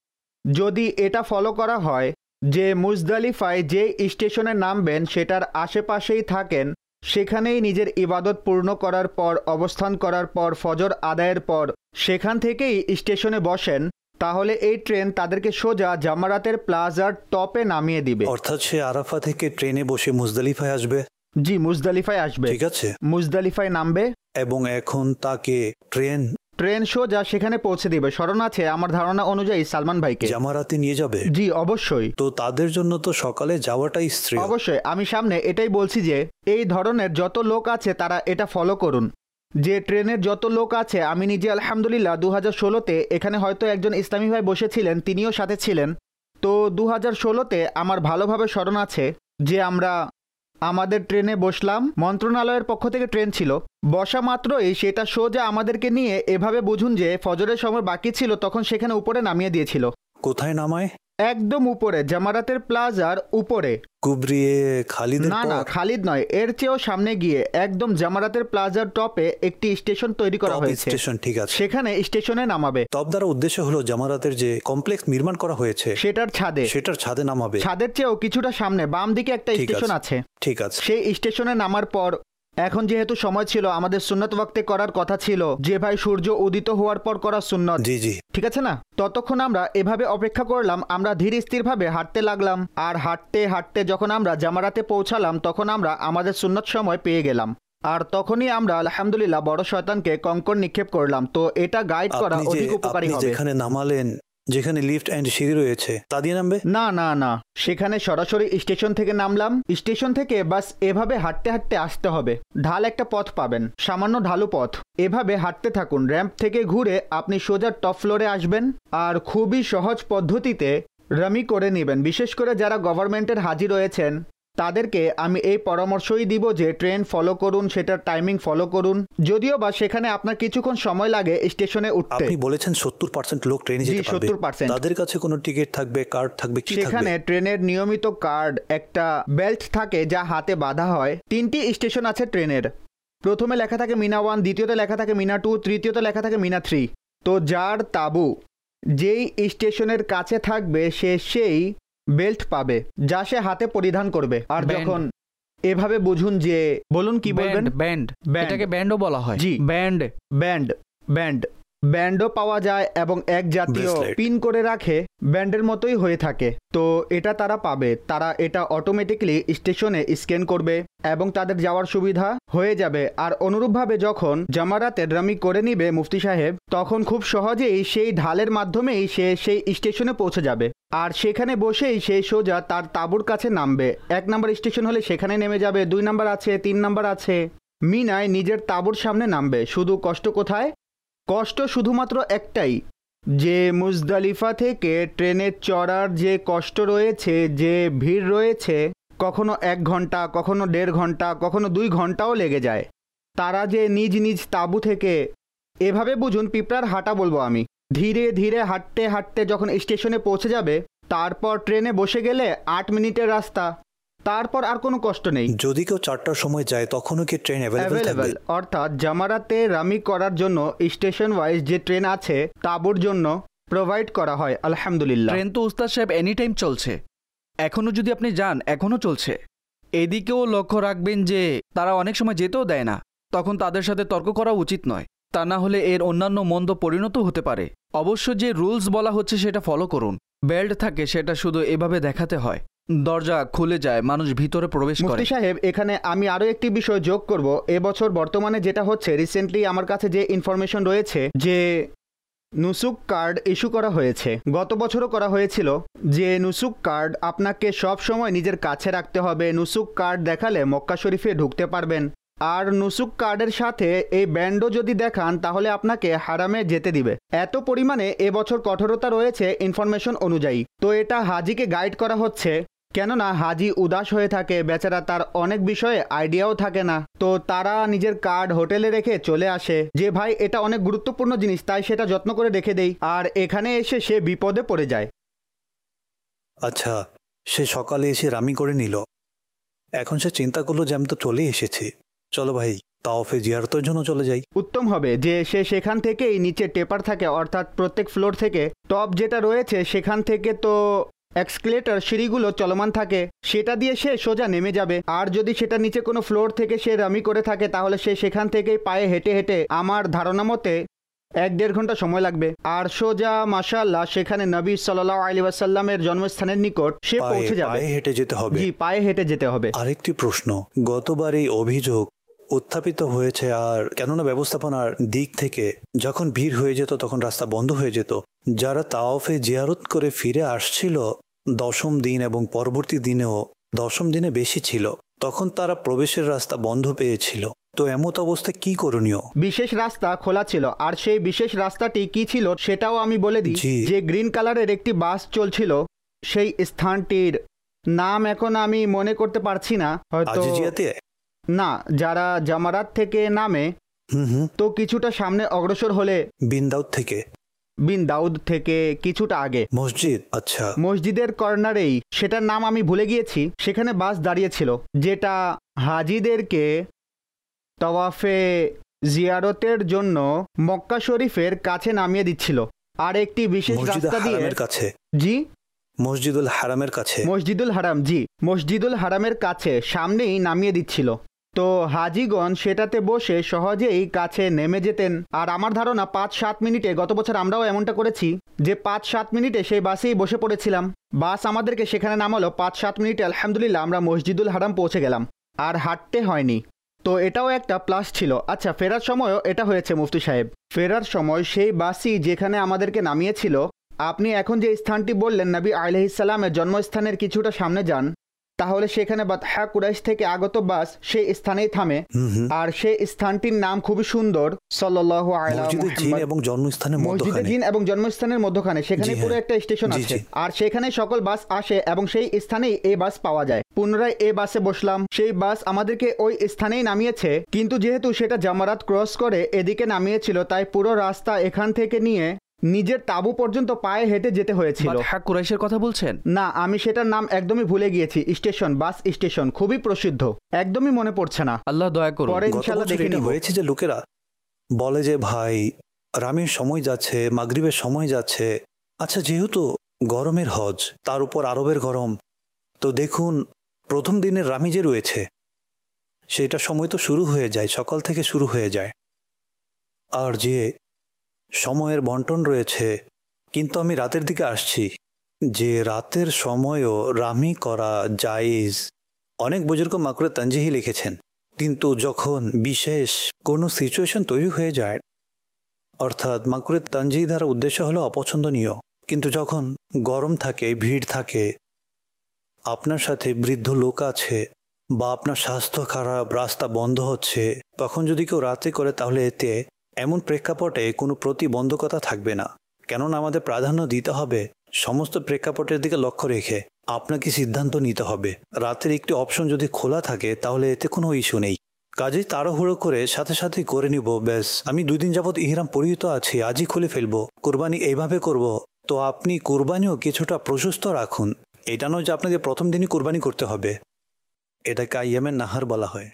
যদি এটা ফলো করা হয় যে মুজদালিফায় যে স্টেশনে নামবেন সেটার আশেপাশেই থাকেন, সেখানেই নিজের ইবাদত পূর্ণ করার পর, অবস্থান করার পর, ফজর আদায়ের পর সেখান থেকেই স্টেশনে বসেন, তাহলে এই ট্রেন তাদেরকে সোজা জামারাতের প্লাজার টপে নামিয়ে দিবে। অর্থাৎ সে আরাফা থেকে ট্রেনে বসে মুজদালিফায় আসবে। জি, মুজদালিফায় আসবে, ঠিক আছে, মুজদালিফায় নামবে এবং এখন তাকে ট্রেন সোজা সেখানে পৌঁছে দিবে। স্মরণ আছে আমার ধারণা অনুযায়ী সালমান ভাইকে জামারাতে নিয়ে যাবে। জি অবশ্যই। তো তাদের জন্য তো সকালে যাওয়াটাই শ্রেয়। অবশ্যই, আমি সামনে এটাই বলছি যে এই ধরনের যত লোক আছে তারা এটা ফলো করুন। যে ট্রেনের যত লোক আছে, আমি নিজে আলহামদুলিল্লাহ 2016-তে এখানে হয়তো একজন ইসলামী ভাই বসেছিলেন, তিনিও সাথে ছিলেন। তো 2016-তে আমার ভালোভাবে স্মরণ আছে যে আমরা আমাদের ট্রেনে বসলাম, মন্ত্রণালয়ের পক্ষ থেকে ট্রেন ছিল, বসা মাত্রই সেটা সোজা আমাদেরকে নিয়ে এভাবে বুঝুন যে ফজরের সময় বাকি ছিল তখন সেখানে উপরে নামিয়ে দিয়েছিল। কোথায় নামায়? একদম উপরে, জামারাতের প্লাজার উপরে। কুবরিয়ে খালিদ? না না, খালিদ নয়, এর চেয়েও সামনে গিয়ে একদম জামারাতের প্লাজার টপে একটি স্টেশন তৈরি করা হয়েছে। স্টেশন, ঠিক আছে, সেখানে স্টেশনে নামাবে। টপ দ্বারা উদ্দেশ্য হলো জামারাতের যে কমপ্লেক্স নির্মাণ করা হয়েছে সেটার ছাদে নামাবে। ছাদের চেয়েও কিছুটা সামনে বাম দিকে একটা স্টেশন আছে। ঠিক আছে, সেই স্টেশনে নামার পর এখন যেহেতু সময় ছিল, আমাদের সুন্নত ওয়াক্তে করার কথা ছিল যে ভাই সূর্য উদিত হওয়ার পর করা সুন্নত। জি জি, ঠিক আছে না? ততক্ষণ আমরা এভাবে অপেক্ষা করলাম, আমরা ধীর স্থির ভাবে হাঁটতে লাগলাম। আর হাঁটতে হাঁটতে যখন আমরা জামারাতে পৌঁছালাম তখন আমরা আমাদের সুন্নত সময় পেয়ে গেলাম। আর তখনই আমরা আলহামদুলিল্লাহ বড় শয়তানকে কঙ্কর নিক্ষেপ করলাম। তো এটা গাইড করা অধিক উপকারী হবে। যেখানে নামালেন, যেখানে লিফট এন্ড সিঁড়ি রয়েছে, তা দিয়ে নামবে? না না না, সেখানে সরাসরি স্টেশন থেকে নামলাম। স্টেশন থেকে বাস এভাবে হাঁটতে হাঁটতে আসতে হবে। ঢাল একটা পথ পাবেন, সামান্য ঢালু পথ। এভাবে হাঁটতে থাকুন, র্যাম্প থেকে ঘুরে আপনি সোজা টপ ফ্লোরে আসবেন। আর খুবই সহজ পদ্ধতিতে রামি করে নেবেন। বিশেষ করে যারা গভর্নমেন্টের হাজি রয়েছেন তাদেরকে আমি এই পরামর্শই দিব যে ট্রেন ফলো করুন, সেটার টাইমিং ফলো করুন। যদিও বা সেখানে আপনার কিছুক্ষণ সময় লাগে স্টেশনে উঠতে। আপনি বলেছেন 70% লোক ট্রেনে যেতে পারবে। 70%। তাদের কাছে কোনো টিকিট থাকবে, কার্ড থাকবে, কি থাকবে? সেখানে ট্রেনের নিয়মিত কার্ড, একটা বেল্ট থাকে যা হাতে বাঁধা হয়। 3টি স্টেশন আছে ট্রেনের। প্রথমে লেখা থাকে মিনা 1, দ্বিতীয়তে লেখা থাকে মিনা 2, তৃতীয়তে লেখা থাকে মিনা 3। তো যার তাবু যেই স্টেশনের কাছে থাকবে সে সেই বেল্ট পাবে যা সে হাতে পরিধান করবে। আর যখন এভাবে বুঝুন যে, বলুন কি বলবেন? ব্যান্ড, এটাকে ব্যান্ডও বলা হয়। জি, ব্যান্ড ব্যান্ডও পাওয়া যায় এবং এক জাতীয় পিন করে রাখে, ব্যান্ডের মতোই হয়ে থাকে। তো এটা তারা পাবে, তারা এটা অটোমেটিক্যালি স্টেশনে স্ক্যান করবে এবং তাদের যাওয়ার সুবিধা হয়ে যাবে। আর অনুরূপভাবে যখন জামারাতে রামি করে নিবে মুফতি সাহেব, তখন খুব সহজেই সেই ঢালের মাধ্যমেই সে সেই স্টেশনে পৌঁছে যাবে। আর সেখানে বসেই সে সোজা তার তাঁবুর কাছে নামবে। 1 নম্বর স্টেশন হলে সেখানে নেমে যাবে, 2 নম্বর আছে, 3 নম্বর আছে। মিনায় নিজের তাঁবুর সামনে নামবে। শুধু কষ্ট কোথায়? কষ্ট শুধুমাত্র একটাই, যে মুজদালিফা থেকে ট্রেনে চড়ার যে কষ্ট রয়েছে, যে ভিড় রয়েছে, কখনো 1 ঘন্টা, কখনো 1.5 ঘন্টা, কখনো 2 ঘন্টাও লেগে যায়। তারা যে নিজ নিজ তাঁবু থেকে, এভাবে বুঝুন পিঁপড়ার হাঁটা বলবো আমি, ধীরে ধীরে হাঁটতে হাঁটতে যখন স্টেশনে পৌঁছে যাবে, তারপর ট্রেনে বসে গেলে 8 মিনিটের রাস্তা, তারপর আর কোনো কষ্ট নেই। যদি কেউ 4টার সময় যায় তখনও কি ট্রেন অ্যাভেলেবল? অর্থাৎ জামারাতে রামি করার জন্য স্টেশন ওয়াইজ যে ট্রেন আছে তাঁবুর জন্য প্রোভাইড করা হয় আলহামদুলিল্লাহ। ট্রেন তো উস্তাদ সাহেব এনি টাইম চলছে, এখনো যদি আপনি যান এখনো চলছে। এদিকেও লক্ষ্য রাখবেন যে তারা অনেক সময় যেতেও দেয় না, তখন তাদের সাথে তর্ক করা উচিত নয়, তা না হলে এর অন্যান্য মন্দ পরিণত হতে পারে। অবশ্য যে রুলস বলা হচ্ছে সেটা ফলো করুন। বেল্ট থাকে সেটা শুধু এভাবে দেখাতে হয়, দরজা খুলে যায়, মানুষ ভিতরে প্রবেশ করে। মুফতি সাহেব, এখানে আমি আরো একটি বিষয় যোগ করব। এবছর বর্তমানে যেটা হচ্ছে, রিসেন্টলি আমার কাছে যে ইনফরমেশন রয়েছে যে নুসুক কার্ড ইস্যু করা হয়েছে। গত বছরও করা হয়েছিল যে নুসুক কার্ড আপনাকে সব সময় নিজের কাছে রাখতে হবে। নুসুক কার্ড দেখালে মক্কা শরীফে ঢুকতে পারবেন। আর নুসুক কার্ডের সাথে এই ব্যান্ডও যদি দেখান তাহলে আপনাকে হারামে যেতে দিবে। এত পরিমাণে এবছর কঠোরতা রয়েছে ইনফরমেশন অনুযায়ী। তো এটা হাজিকে গাইড করা হচ্ছে কেননা হাজি উদাস হয়ে থাকে, বেচারা, তার অনেক বিষয়ে আইডিয়াও থাকে না। তো তারা নিজের কার্ড হোটেলে রেখে চলে আসে যে ভাই এটা অনেক গুরুত্বপূর্ণ জিনিস, তাই সেটা যত্ন করে রেখে দেই। আর এখানে এসে সে বিপদে পড়ে যায়। আচ্ছা, সে সকালে এসে রামি করে নিল, এখন সে চিন্তা করলো যে আমি তো চলে এসেছি, চলো ভাই তাওফে জিয়ারতের জন্য চলে যাই। উত্তম হবে যে সে সেখান থেকেই নিচে টেপার থাকে, অর্থাৎ প্রত্যেক ফ্লোর থেকে টপ যেটা রয়েছে সেখান থেকে তো এক্সকেলেটর সিঁড়িগুলো চলমান থাকে, সেটা দিয়ে সে সোজা নেমে যাবে। আর যদি সেটা নিচে কোনো ফ্লোর থেকে সে রামি করে থাকে তাহলে সে সেখান থেকেই পায়ে হেঁটে হেঁটে, আমার ধারণা মতে 1-1.5 ঘন্টা সময় লাগবে, আর সোজা মাশাআল্লাহ সেখানে নবী সাল্লাল্লাহু আলাইহি ওয়াসাল্লামের জন্মস্থানের নিকট সে পৌঁছে যাবে। পায়ে হেঁটে যেতে হবে? জি, পায়ে হেঁটে যেতে হবে। আরেকটি প্রশ্ন, গতবার এই অভিযোগ উত্থাপিত হয়েছে, আর কেননা ব্যবস্থাপনার দিক থেকে যখন ভিড় হয়ে যেত তখন রাস্তা বন্ধ হয়ে যেত। যারা তাওফে জিয়ারত করে ফিরে আসছিল 10ম দিন এবং পরবর্তী দিনেও 10ম দিনে বেশি ছিল, তখন তারা প্রবেশের রাস্তা বন্ধ পেয়েছিল। তো এমত অবস্থায় কি করণীয়? বিশেষ রাস্তা খোলা ছিল, আর সেই বিশেষ রাস্তাটি কি ছিল সেটাও আমি বলে দিই। যে গ্রিন কালারের একটি বাস চলছিল, সেই স্থানটির নাম এখন আমি মনে করতে পারছি না, হয়তো না, যারা জামারাত থেকে নামে তো কিছুটা সামনে অগ্রসর হলে বিন দাউদ থেকে কিছুটা আগে মসজিদ, আচ্ছা মসজিদের কর্নারেই, সেটার নাম আমি ভুলে গিয়েছি, সেখানে বাস দাঁড়িয়েছিল যেটা হাজিদেরকে তাওয়াফে জিয়ারতের জন্য মক্কা শরীফের কাছে নামিয়ে দিচ্ছিল। আর একটি বিশেষ রাস্তা দিয়ে কাছে, জি মসজিদুল হারামের কাছে, মসজিদুল হারাম, জি মসজিদুল হারামের কাছে সামনেই নামিয়ে দিচ্ছিল। তো হাজিগণ সেটাতে বসে সহজেই কাছে নেমে যেতেন। আর আমার ধারণা 5-7 মিনিটে, গত বছর আমরাও এমনটা করেছি যে 5-7 মিনিটে সেই বাসেই বসে পড়েছিলাম, বাস আমাদেরকে সেখানে নামালো, 5-7 মিনিটে আলহামদুলিল্লাহ আমরা মসজিদুল হারাম পৌঁছে গেলাম, আর হাঁটতে হয়নি। তো এটাও একটা প্লাস ছিল। আচ্ছা, ফেরার সময়ও এটা হয়েছে মুফতি সাহেব, ফেরার সময় সেই বাসই যেখানে আমাদেরকে নামিয়েছিল, আপনি এখন যে স্থানটি বললেন নবী আলাইহিস সালামের জন্মস্থানের কিছুটা সামনে যান, তাহলে সেখানে বাতহা কুরাইশ থেকে আগত বাস সেই স্থানেই থামে। আর সেই স্থানটির নাম খুবই সুন্দর, সাল্লাল্লাহু আলাইহি ওয়াসাল্লাম, মসজিদে জিন এবং জন্মস্থানের মধ্যখানে, সেখানে পুরো একটা স্টেশন আছে, আর সেখানে সকল বাস আসে এবং সেই স্থানেই এই বাস পাওয়া যায়। পুনরায় এই বাসে বসলাম, সেই বাস আমাদেরকে ওই স্থানেই নামিয়েছে, কিন্তু যেহেতু সেটা জামারাত ক্রস করে এদিকে নামিয়েছিল, তাই পুরো রাস্তা এখান থেকে নিয়ে নিজের তাবু পর্যন্ত পায়ে হেঁটে যেতে হয়েছিল। কুরাইশের কথা বলছেন? না, আমি সেটার নাম একদমই ভুলে গিয়েছি। স্টেশন, বাস স্টেশন, খুবই প্রসিদ্ধ, একদমই মনে পড়ছে না। আল্লাহ দয়া করুন। পরে ইনশাআল্লাহ দেখে নিব। হয়েছে যে লোকেরা বলে যে ভাই রামের সময় যাচ্ছে, মাগরিবের সময় যাচ্ছে। আচ্ছা, যেহেতু গরমের হজ, তার উপর আরবের গরম, তো দেখুন প্রথম দিনের রামি যে রয়েছে সেটা সময় তো শুরু হয়ে যায়, সকাল থেকে শুরু হয়ে যায়, আর যে সময়ের বন্টন রয়েছে, কিন্তু আমি রাতের দিকে আসছি, যে রাতের সময়ও রামি করা জায়েজ। অনেক বুজুর্গ মাকরুহ তানজিহি লিখেছেন, কিন্তু যখন বিশেষ কোনো সিচুয়েশন তৈরি হয়ে যায়, অর্থাৎ মাকরুহ তানজিহি দ্বারা উদ্দেশ্য হলো অপছন্দনীয়, কিন্তু যখন গরম থাকে, ভিড় থাকে, আপনার সাথে বৃদ্ধ লোক আছে, বা আপনার স্বাস্থ্য খারাপ, রাস্তা বন্ধ হচ্ছে, তখন যদি কেউ রাতে করে তাহলে এতে এমন প্রেক্ষাপটে কোনো প্রতিবন্ধকতা থাকবে না। কেননা আমাদের প্রাধান্য দিতে হবে সমস্ত প্রেক্ষাপটের দিকে লক্ষ্য রেখে আপনাকে সিদ্ধান্ত নিতে হবে। রাতের একটি অপশন যদি খোলা থাকে তাহলে এতে কোনো ইস্যু নেই। কাজেই তাড়াহুড়ো করে সাথে সাথেই করে নিব, ব্যাস আমি 2 দিন যাবৎ ইহরাম পরিহিত আছি, আজই খুলে ফেলবো, কোরবানি এইভাবে করব। তো আপনি কোরবানিও কিছুটা প্রশস্ত রাখুন। এটা নয় যে আপনাকে প্রথম দিনই কোরবানি করতে হবে, এটাকে আইয়ামের নাহার বলা হয়।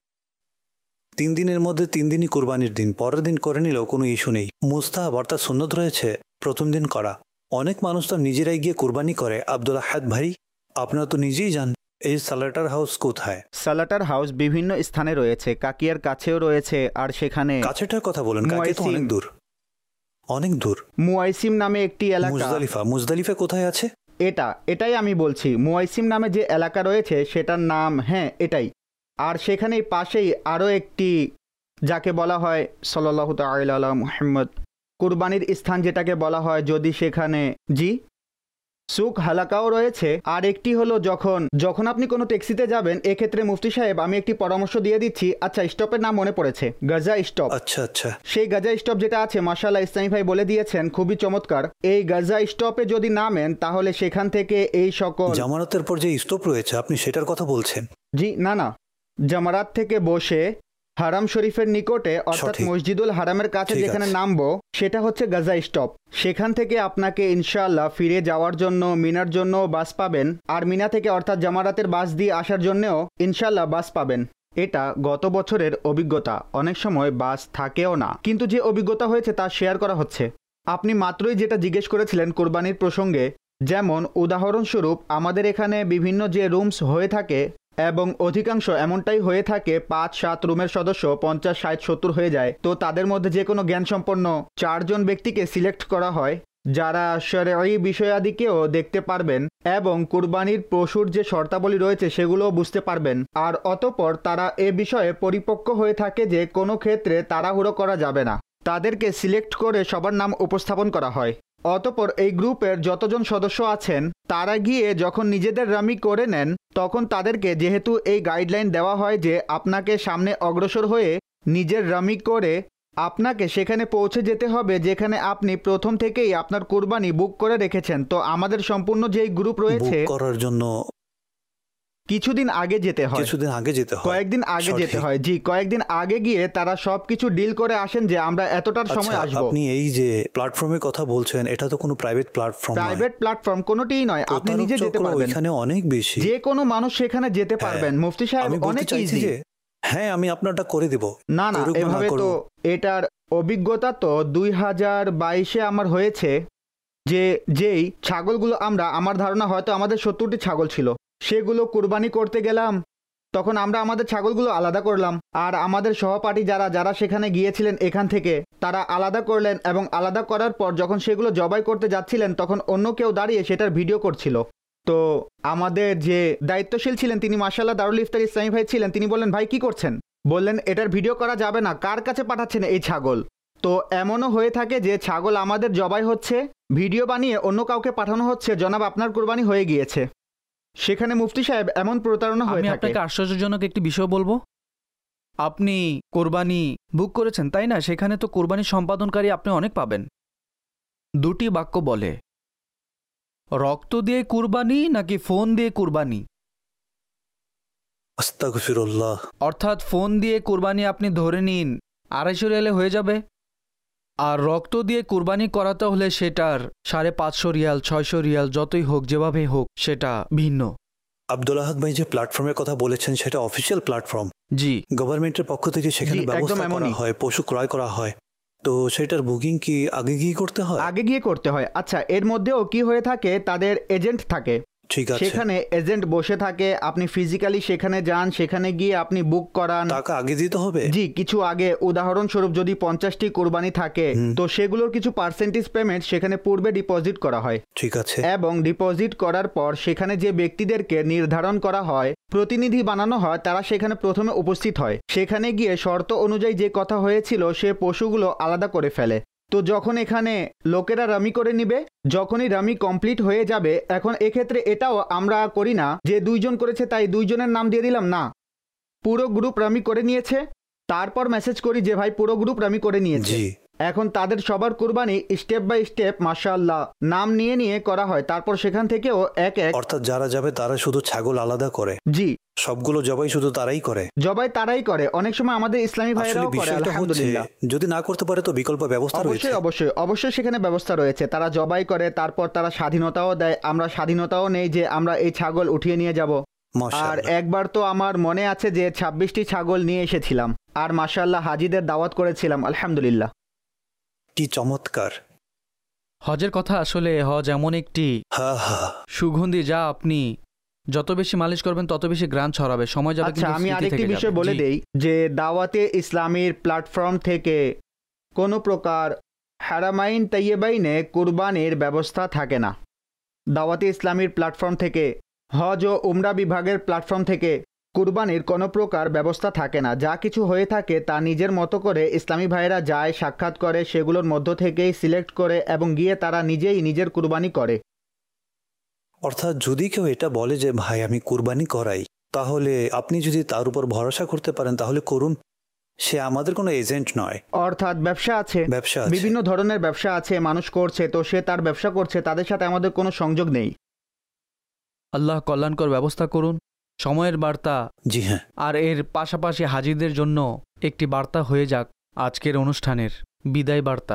3 দিনের মধ্যে 3 দিনই কোরবানির দিন, পরের দিন করে নিলেও কোনো ইস্যু নেই। মুস্তাহাব অর্থাৎ সুন্নত রয়েছে প্রথম দিন করা। অনেক মানুষ তো নিজেরাই গিয়ে কোরবানি করে। আব্দুল আহাদ ভাই, আপনারা তো নিজেই জান এই সালাটার হাউস কোথায়? সালাটার হাউস বিভিন্ন স্থানে রয়েছে, কাকিয়ার কাছেও রয়েছে, আর সেখানে কাছেটার কথা বলেন, কাকিয়া তো অনেক দূর, অনেক দূর। মুয়াইসিম নামে একটি এলাকা, মুজদালিফা কোথায় আছে? এটাই আমি বলছি, মুয়াইসিম নামে যে এলাকা রয়েছে সেটার নাম, হ্যাঁ এটাই। আর সেখানেই পাশেই আরও একটি, যাকে বলা হয় সাল্লাল্লাহু তাআলা আলা মুহাম্মদ, কুরবানির স্থান যেটাকে বলা হয়, যদি সেখানে, জি সুক হালাকাও রয়েছে। আর একটি হলো যখন আপনি কোনো ট্যাক্সিতে যাবেন, এক্ষেত্রে মুফতি সাহেব আমি একটি পরামর্শ দিয়ে দিচ্ছি। আচ্ছা, স্টপের নাম মনে পড়েছে, গাজা স্টপ। আচ্ছা আচ্ছা, সেই গাজা স্টপ যেটা আছে, মাশাআল্লাহ ইসলামী ভাই বলে দিয়েছেন, খুবই চমৎকার। এই গাজা স্টপে যদি নামেন তাহলে সেখান থেকে এই সকল জামানতের পর যে স্টপ রয়েছে আপনি সেটার কথা বলছেন? জি না, জামারাত থেকে বসে হারাম শরীফের নিকটে অর্থাৎ সঠিক। মসজিদুল হারামের কাছে ঠিক যেখানে আছে। নামবো সেটা হচ্ছে গাজা স্টপ। সেখান থেকে আপনাকে ইনশাআল্লাহ ফিরে যাওয়ার জন্য মিনার জন্য বাস পাবেন, আর মিনা থেকে অর্থাৎ জামারাতের বাস দিয়ে আসার জন্যও ইনশাআল্লাহ বাস পাবেন। এটা গত বছরের অভিজ্ঞতা, অনেক সময় বাস থাকেও না, কিন্তু যে অভিজ্ঞতা হয়েছে তা শেয়ার করা হচ্ছে। আপনি মাত্রই যেটা জিজ্ঞেস করেছিলেন কোরবানির প্রসঙ্গে, যেমন উদাহরণস্বরূপ আমাদের এখানে বিভিন্ন যে রুমস হয়ে থাকে এবং অধিকাংশ এমনটাই হয়ে থাকে ৫-৭ রুমের সদস্য ৫০-৬০-৭০ হয়ে যায়, তো তাদের মধ্যে যে কোনো জ্ঞানসম্পন্ন ৪ জন ব্যক্তিকে সিলেক্ট করা হয় যারা শরঈ বিষয়াদিকেও দেখতে পারবেন এবং কুরবানির পশুর যে শর্তাবলী রয়েছে সেগুলোও বুঝতে পারবেন। আর অতঃপর তারা এ বিষয়ে পরিপক্ক হয়ে থাকে যে কোনো ক্ষেত্রে তাড়াহুড়ো করা যাবে না। তাদেরকে সিলেক্ট করে সবার নাম উপস্থাপন করা হয়। অতঃপর এই গ্রুপের যতজন সদস্য আছেন তারা গিয়ে যখন নিজেদের রামি করে নেন, তখন তাদেরকে যেহেতু এই গাইডলাইন দেওয়া হয় যে আপনাকে সামনে অগ্রসর হয়ে নিজের রামি করে আপনাকে সেখানে পৌঁছে যেতে হবে যেখানে আপনি প্রথম থেকেই আপনার কুরবানি বুক করে রেখেছেন। তো আমাদের সম্পূর্ণ যেই গ্রুপ রয়েছে বুক করার জন্য কিছুদিন আগে যেতে হয়, কয়েকদিন আগে যেতে হয়। জি, কয়েকদিন আগে গিয়ে তারা সবকিছু ডিল করে আসেন যে আমরা এতটার সময় আসবো। আপনি এই যে প্ল্যাটফর্মের কথা বলছেন, এটা তো কোনো প্রাইভেট প্ল্যাটফর্ম কোনোটিই নয়, আপনি নিজে যেতে পারবেন। এখানে অনেক বেশি, যে কোনো মানুষ সেখানে যেতে পারবেন। মুফতি সাহেব অনেক ইজি। হ্যাঁ, আমি আপনারটা করে দিব। না এভাবে তো এটার অভিজ্ঞতা তো 2022-এ আমার হয়েছে যে যেই ছাগলগুলো আমার ধারণা হয়তো আমাদের 70টি ছাগল ছিল, সেগুলো কুরবানি করতে গেলাম, তখন আমরা আমাদের ছাগলগুলো আলাদা করলাম আর আমাদের সহপাঠী যারা সেখানে গিয়েছিলেন এখান থেকে তারা আলাদা করলেন এবং আলাদা করার পর যখন সেগুলো জবাই করতে যাচ্ছিলেন তখন অন্য কেউ দাঁড়িয়ে সেটার ভিডিও করছিল। তো আমাদের যে দায়িত্বশীল ছিলেন তিনি মাশাআল্লাহ দারুল ইফতার ইসলামী ভাই ছিলেন, তিনি বললেন ভাই কি করছেন? বললেন এটার ভিডিও করা যাবে না, কার কাছে পাঠাচ্ছেন এই ছাগল? তো এমনও হয়ে থাকে যে ছাগল আমাদের জবাই হচ্ছে, ভিডিও বানিয়ে অন্য কাউকে পাঠানো হচ্ছে, জনাব আপনার কুরবানি হয়ে গিয়েছে। সেখানে মুফতি সাহেব এমন প্রতারণা হয়ে থাকে। আমি আপনাকে আশ্চর্যজনক একটি বিষয় বলবো, আপনি কোরবানি বুক করেছেন তাই না? সেখানে তো কোরবানি সম্পাদনকারী আপনি অনেক পাবেন। দুটি বাক্য বলে, রক্ত দিয়ে কুরবানি নাকি ফোন দিয়ে কুরবানি। আস্তাগফিরুল্লাহ। অর্থাৎ ফোন দিয়ে কুরবানি আপনি ধরে নিন 250 রিয়ালে হয়ে যাবে, আর রক্ত দিয়ে কুরবানি করাতে হলে সেটার 550 রিয়াল 600 রিয়াল যতই হোক, যেভাবে হোক সেটা ভিন্ন। আব্দুল আহাদ ভাই যে প্ল্যাটফর্মের কথা বলেছেন সেটা অফিসিয়াল প্ল্যাটফর্ম। জি, গভর্নমেন্টের পক্ষ থেকে সেখানে ব্যবস্থা করা হয়, পশু ক্রয় করা হয়। তো সেটার বুকিং কি আগে গিয়ে করতে হয়? আগে গিয়ে করতে হয়। আচ্ছা, এর মধ্যেও কি হয়ে থাকে, তাদের এজেন্ট থাকে, ঠিক আছে, সেখানে এজেন্ট বসে থাকে, আপনি ফিজিক্যালি সেখানে যান, সেখানে গিয়ে আপনি বুক করান। টাকা আগে দিতে হবে? জি, কিছু আগে। উদাহরণস্বরূপ যদি 50টি কোরবানি থাকে তো সেগুলোর কিছু পার্সেন্টেজ পেমেন্ট সেখানে পূর্বে ডিপোজিট করা হয়। ঠিক আছে। এবং ডিপোজিট করার পর সেখানে যে ব্যক্তিদেরকে নির্ধারণ করা হয়, প্রতিনিধি বানানো হয়, তারা সেখানে প্রথমে উপস্থিত হয়। সেখানে গিয়ে শর্ত অনুযায়ী যে কথা হয়েছিল সে পশুগুলো আলাদা করে ফেলে। তো যখন এখানে লোকেরা রামি করে নিবে, যখনই রামি কমপ্লিট হয়ে যাবে, এখন এক্ষেত্রে এটাও আমরা করি না যে 2 জন করেছে তাই 2 জনের নাম দিয়ে দিলাম, না, পুরো গ্রুপ রামি করে নিয়েছে, তারপর মেসেজ করি যে ভাই পুরো গ্রুপ রামি করে নিয়েছে। এখন তাদের সবার কুরবানি স্টেপ বাই স্টেপ মাশাআল্লাহ নাম নিয়ে নিয়ে করা হয়। তারপর সেখান থেকেও এক এক, অর্থাৎ যারা যাবে তারা শুধু ছাগল আলাদা করে? জি, সবগুলো জবাই শুধু তারাই করে? জবাই তারাই করে, অনেক সময় আমাদের ইসলামী ভাইরাও করে আলহামদুলিল্লাহ। যদি না করতে পারে তো বিকল্প ব্যবস্থা রয়েছে? অবশ্যই সেখানে ব্যবস্থা রয়েছে। তারা জবাই করে, তারপর তারা স্বাধীনতাও দেয়, আমরা স্বাধীনতাও নেই যে আমরা এই ছাগল উঠিয়ে নিয়ে যাব। আর একবার তো আমার মনে আছে যে 26টি ছাগল নিয়ে এসেছিলাম আর মাশাআল্লাহ হাজিদের দাওয়াত করেছিলাম, আলহামদুলিল্লাহ। কি চমৎকার! হজের কথা আসলে, হজ এমন একটি সুগন্ধি যা আপনি যত বেশি মালিশ করবেন তত বেশি গ্রান ছড়াবে, সময় যাবে। আচ্ছা, আমি আরেকটি বিষয় বলে দেই যে দাওয়াতে ইসলামীর প্ল্যাটফর্ম থেকে কোনো প্রকার হারামাইন তাইয়্যিবাইনে কুরবানির ব্যবস্থা থাকে না। দাওয়াতে ইসলামীর প্ল্যাটফর্ম থেকে, হজ ও উমরা বিভাগের প্ল্যাটফর্ম থেকে কুরবানির কোনো প্রকার ব্যবস্থা থাকে না। যা কিছু হয়ে থাকে তা নিজের মতো করে ইসলামী ভাইরা যায়, সাক্ষাৎ করে, সেগুলোর মধ্য থেকেই সিলেক্ট করে এবং গিয়ে তারা নিজেই নিজের কুরবানি করে। অর্থাৎ যদি কেউ এটা বলে যে ভাই আমি কুরবানি করাই, তাহলে আপনি যদি তার উপর ভরসা করতে পারেন তাহলে করুন। সে আমাদের কোনো এজেন্ট নয়। অর্থাৎ ব্যবসা আছে, ব্যবসা আছে, বিভিন্ন ধরনের ব্যবসা আছে, মানুষ করছে, তো সে তার ব্যবসা করছে, তাদের সাথে আমাদের কোনো সংযোগ নেই। আল্লাহ কল্যাণকর ব্যবস্থা করুন। সময়ের বার্তা, জি হ্যাঁ, আর এর পাশাপাশি হাজিদের জন্য একটি বার্তা হয়ে যাক আজকের অনুষ্ঠানের বিদায় বার্তা।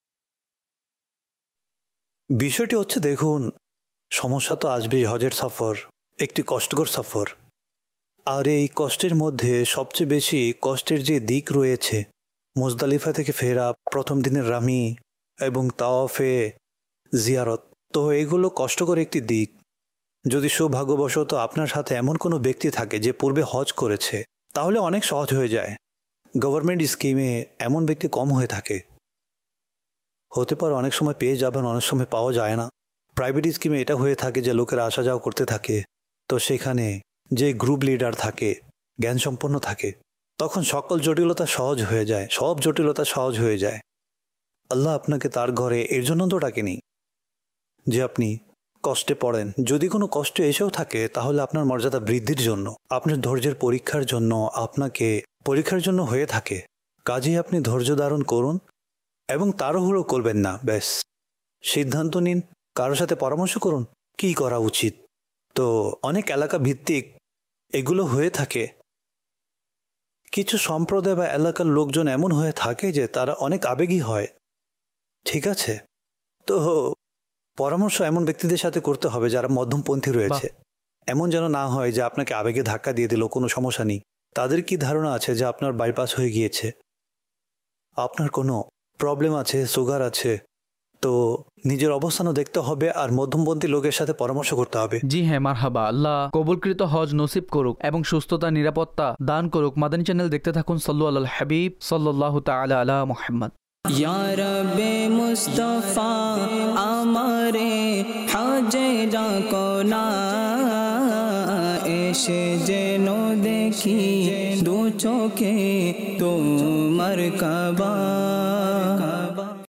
বিষয়টি হচ্ছে দেখুন, সমস্যা তো আসবেই। হজের সফর একটি কষ্টকর সফর, আর এই কষ্টের মধ্যে সবচেয়ে বেশি কষ্টের যে দিক রয়েছে মুজদালিফা থেকে ফেরা, প্রথম দিনের রামি এবং তাওয়াফে জিয়ারত, তো এগুলো কষ্টকর একটি দিক। যদি সৌভাগ্যবশত আপনার সাথে এমন কোনো ব্যক্তি থাকে যে পূর্বে হজ করেছে, তাহলে অনেক সহজ হয়ে যায়। গভর্নমেন্ট স্কিমে এমন ব্যক্তি কম হয়ে থাকে, হতে পারে অনেক সময় পেয়ে যাবেন, অনেক সময় পাওয়া যায় না। প্রাইভেট স্কিমে এটা হয়ে থাকে যে লোকেরা আসা যাওয়া করতে থাকে, তো সেখানে যে গ্রুপ লিডার থাকে, জ্ঞান সম্পন্ন থাকে, তখন সকল জটিলতা সহজ হয়ে যায়, সব জটিলতা সহজ হয়ে যায়। আল্লাহ আপনাকে তার ঘরে এর জন্য তো ডাকেনি যে আপনি কষ্টে পড়েন। যদি কোনো কষ্ট এসেও থাকে তাহলে আপনার মর্যাদা বৃদ্ধির জন্য, আপনার ধৈর্যের পরীক্ষার জন্য, আপনাকে পরীক্ষার জন্য হয়ে থাকে। কাজেই আপনি ধৈর্য ধারণ করুন এবং তাড়াহুড়ো করবেন না। ব্যাস সিদ্ধান্ত নিন, কারোর সাথে পরামর্শ করুন কী করা উচিত। তো অনেক এলাকা ভিত্তিক এগুলো হয়ে থাকে। কিছু সম্প্রদায় বা এলাকার লোকজন এমন হয়ে থাকে যে তারা অনেক আবেগী হয়, ঠিক আছে? তো পরামর্শ এমন ব্যক্তিদের সাথে করতে হবে যারা মধ্যমপন্থী রয়েছে। এমন যেন না হয় যে আপনাকে আবেগে ধাক্কা দিয়ে দিল, কোনো সমস্যা নেই। তাদের কি ধারণা আছে যে আপনার বাইপাস হয়ে গিয়েছে, আপনার কোনো প্রবলেম আছে, সুগার আছে, তো নিজের অবস্থানও দেখতে হবে আর মধ্যমপন্থী লোকের সাথে পরামর্শ করতে হবে। জি হ্যাঁ, মারহাবা। আল্লাহ কবুলকৃত হজ নসিব করুক এবং সুস্থতা নিরাপত্তা দান করুক। মাদানী চ্যানেল দেখতে থাকুন। সাল্লু আলাল হাবিব সাল্লাল্লাহু তাআলা আলা মুহাম্মদ। ইয়া রাব্বে মুস্তাফা আমারে হজে ডাকো না, এসে যেন দেখি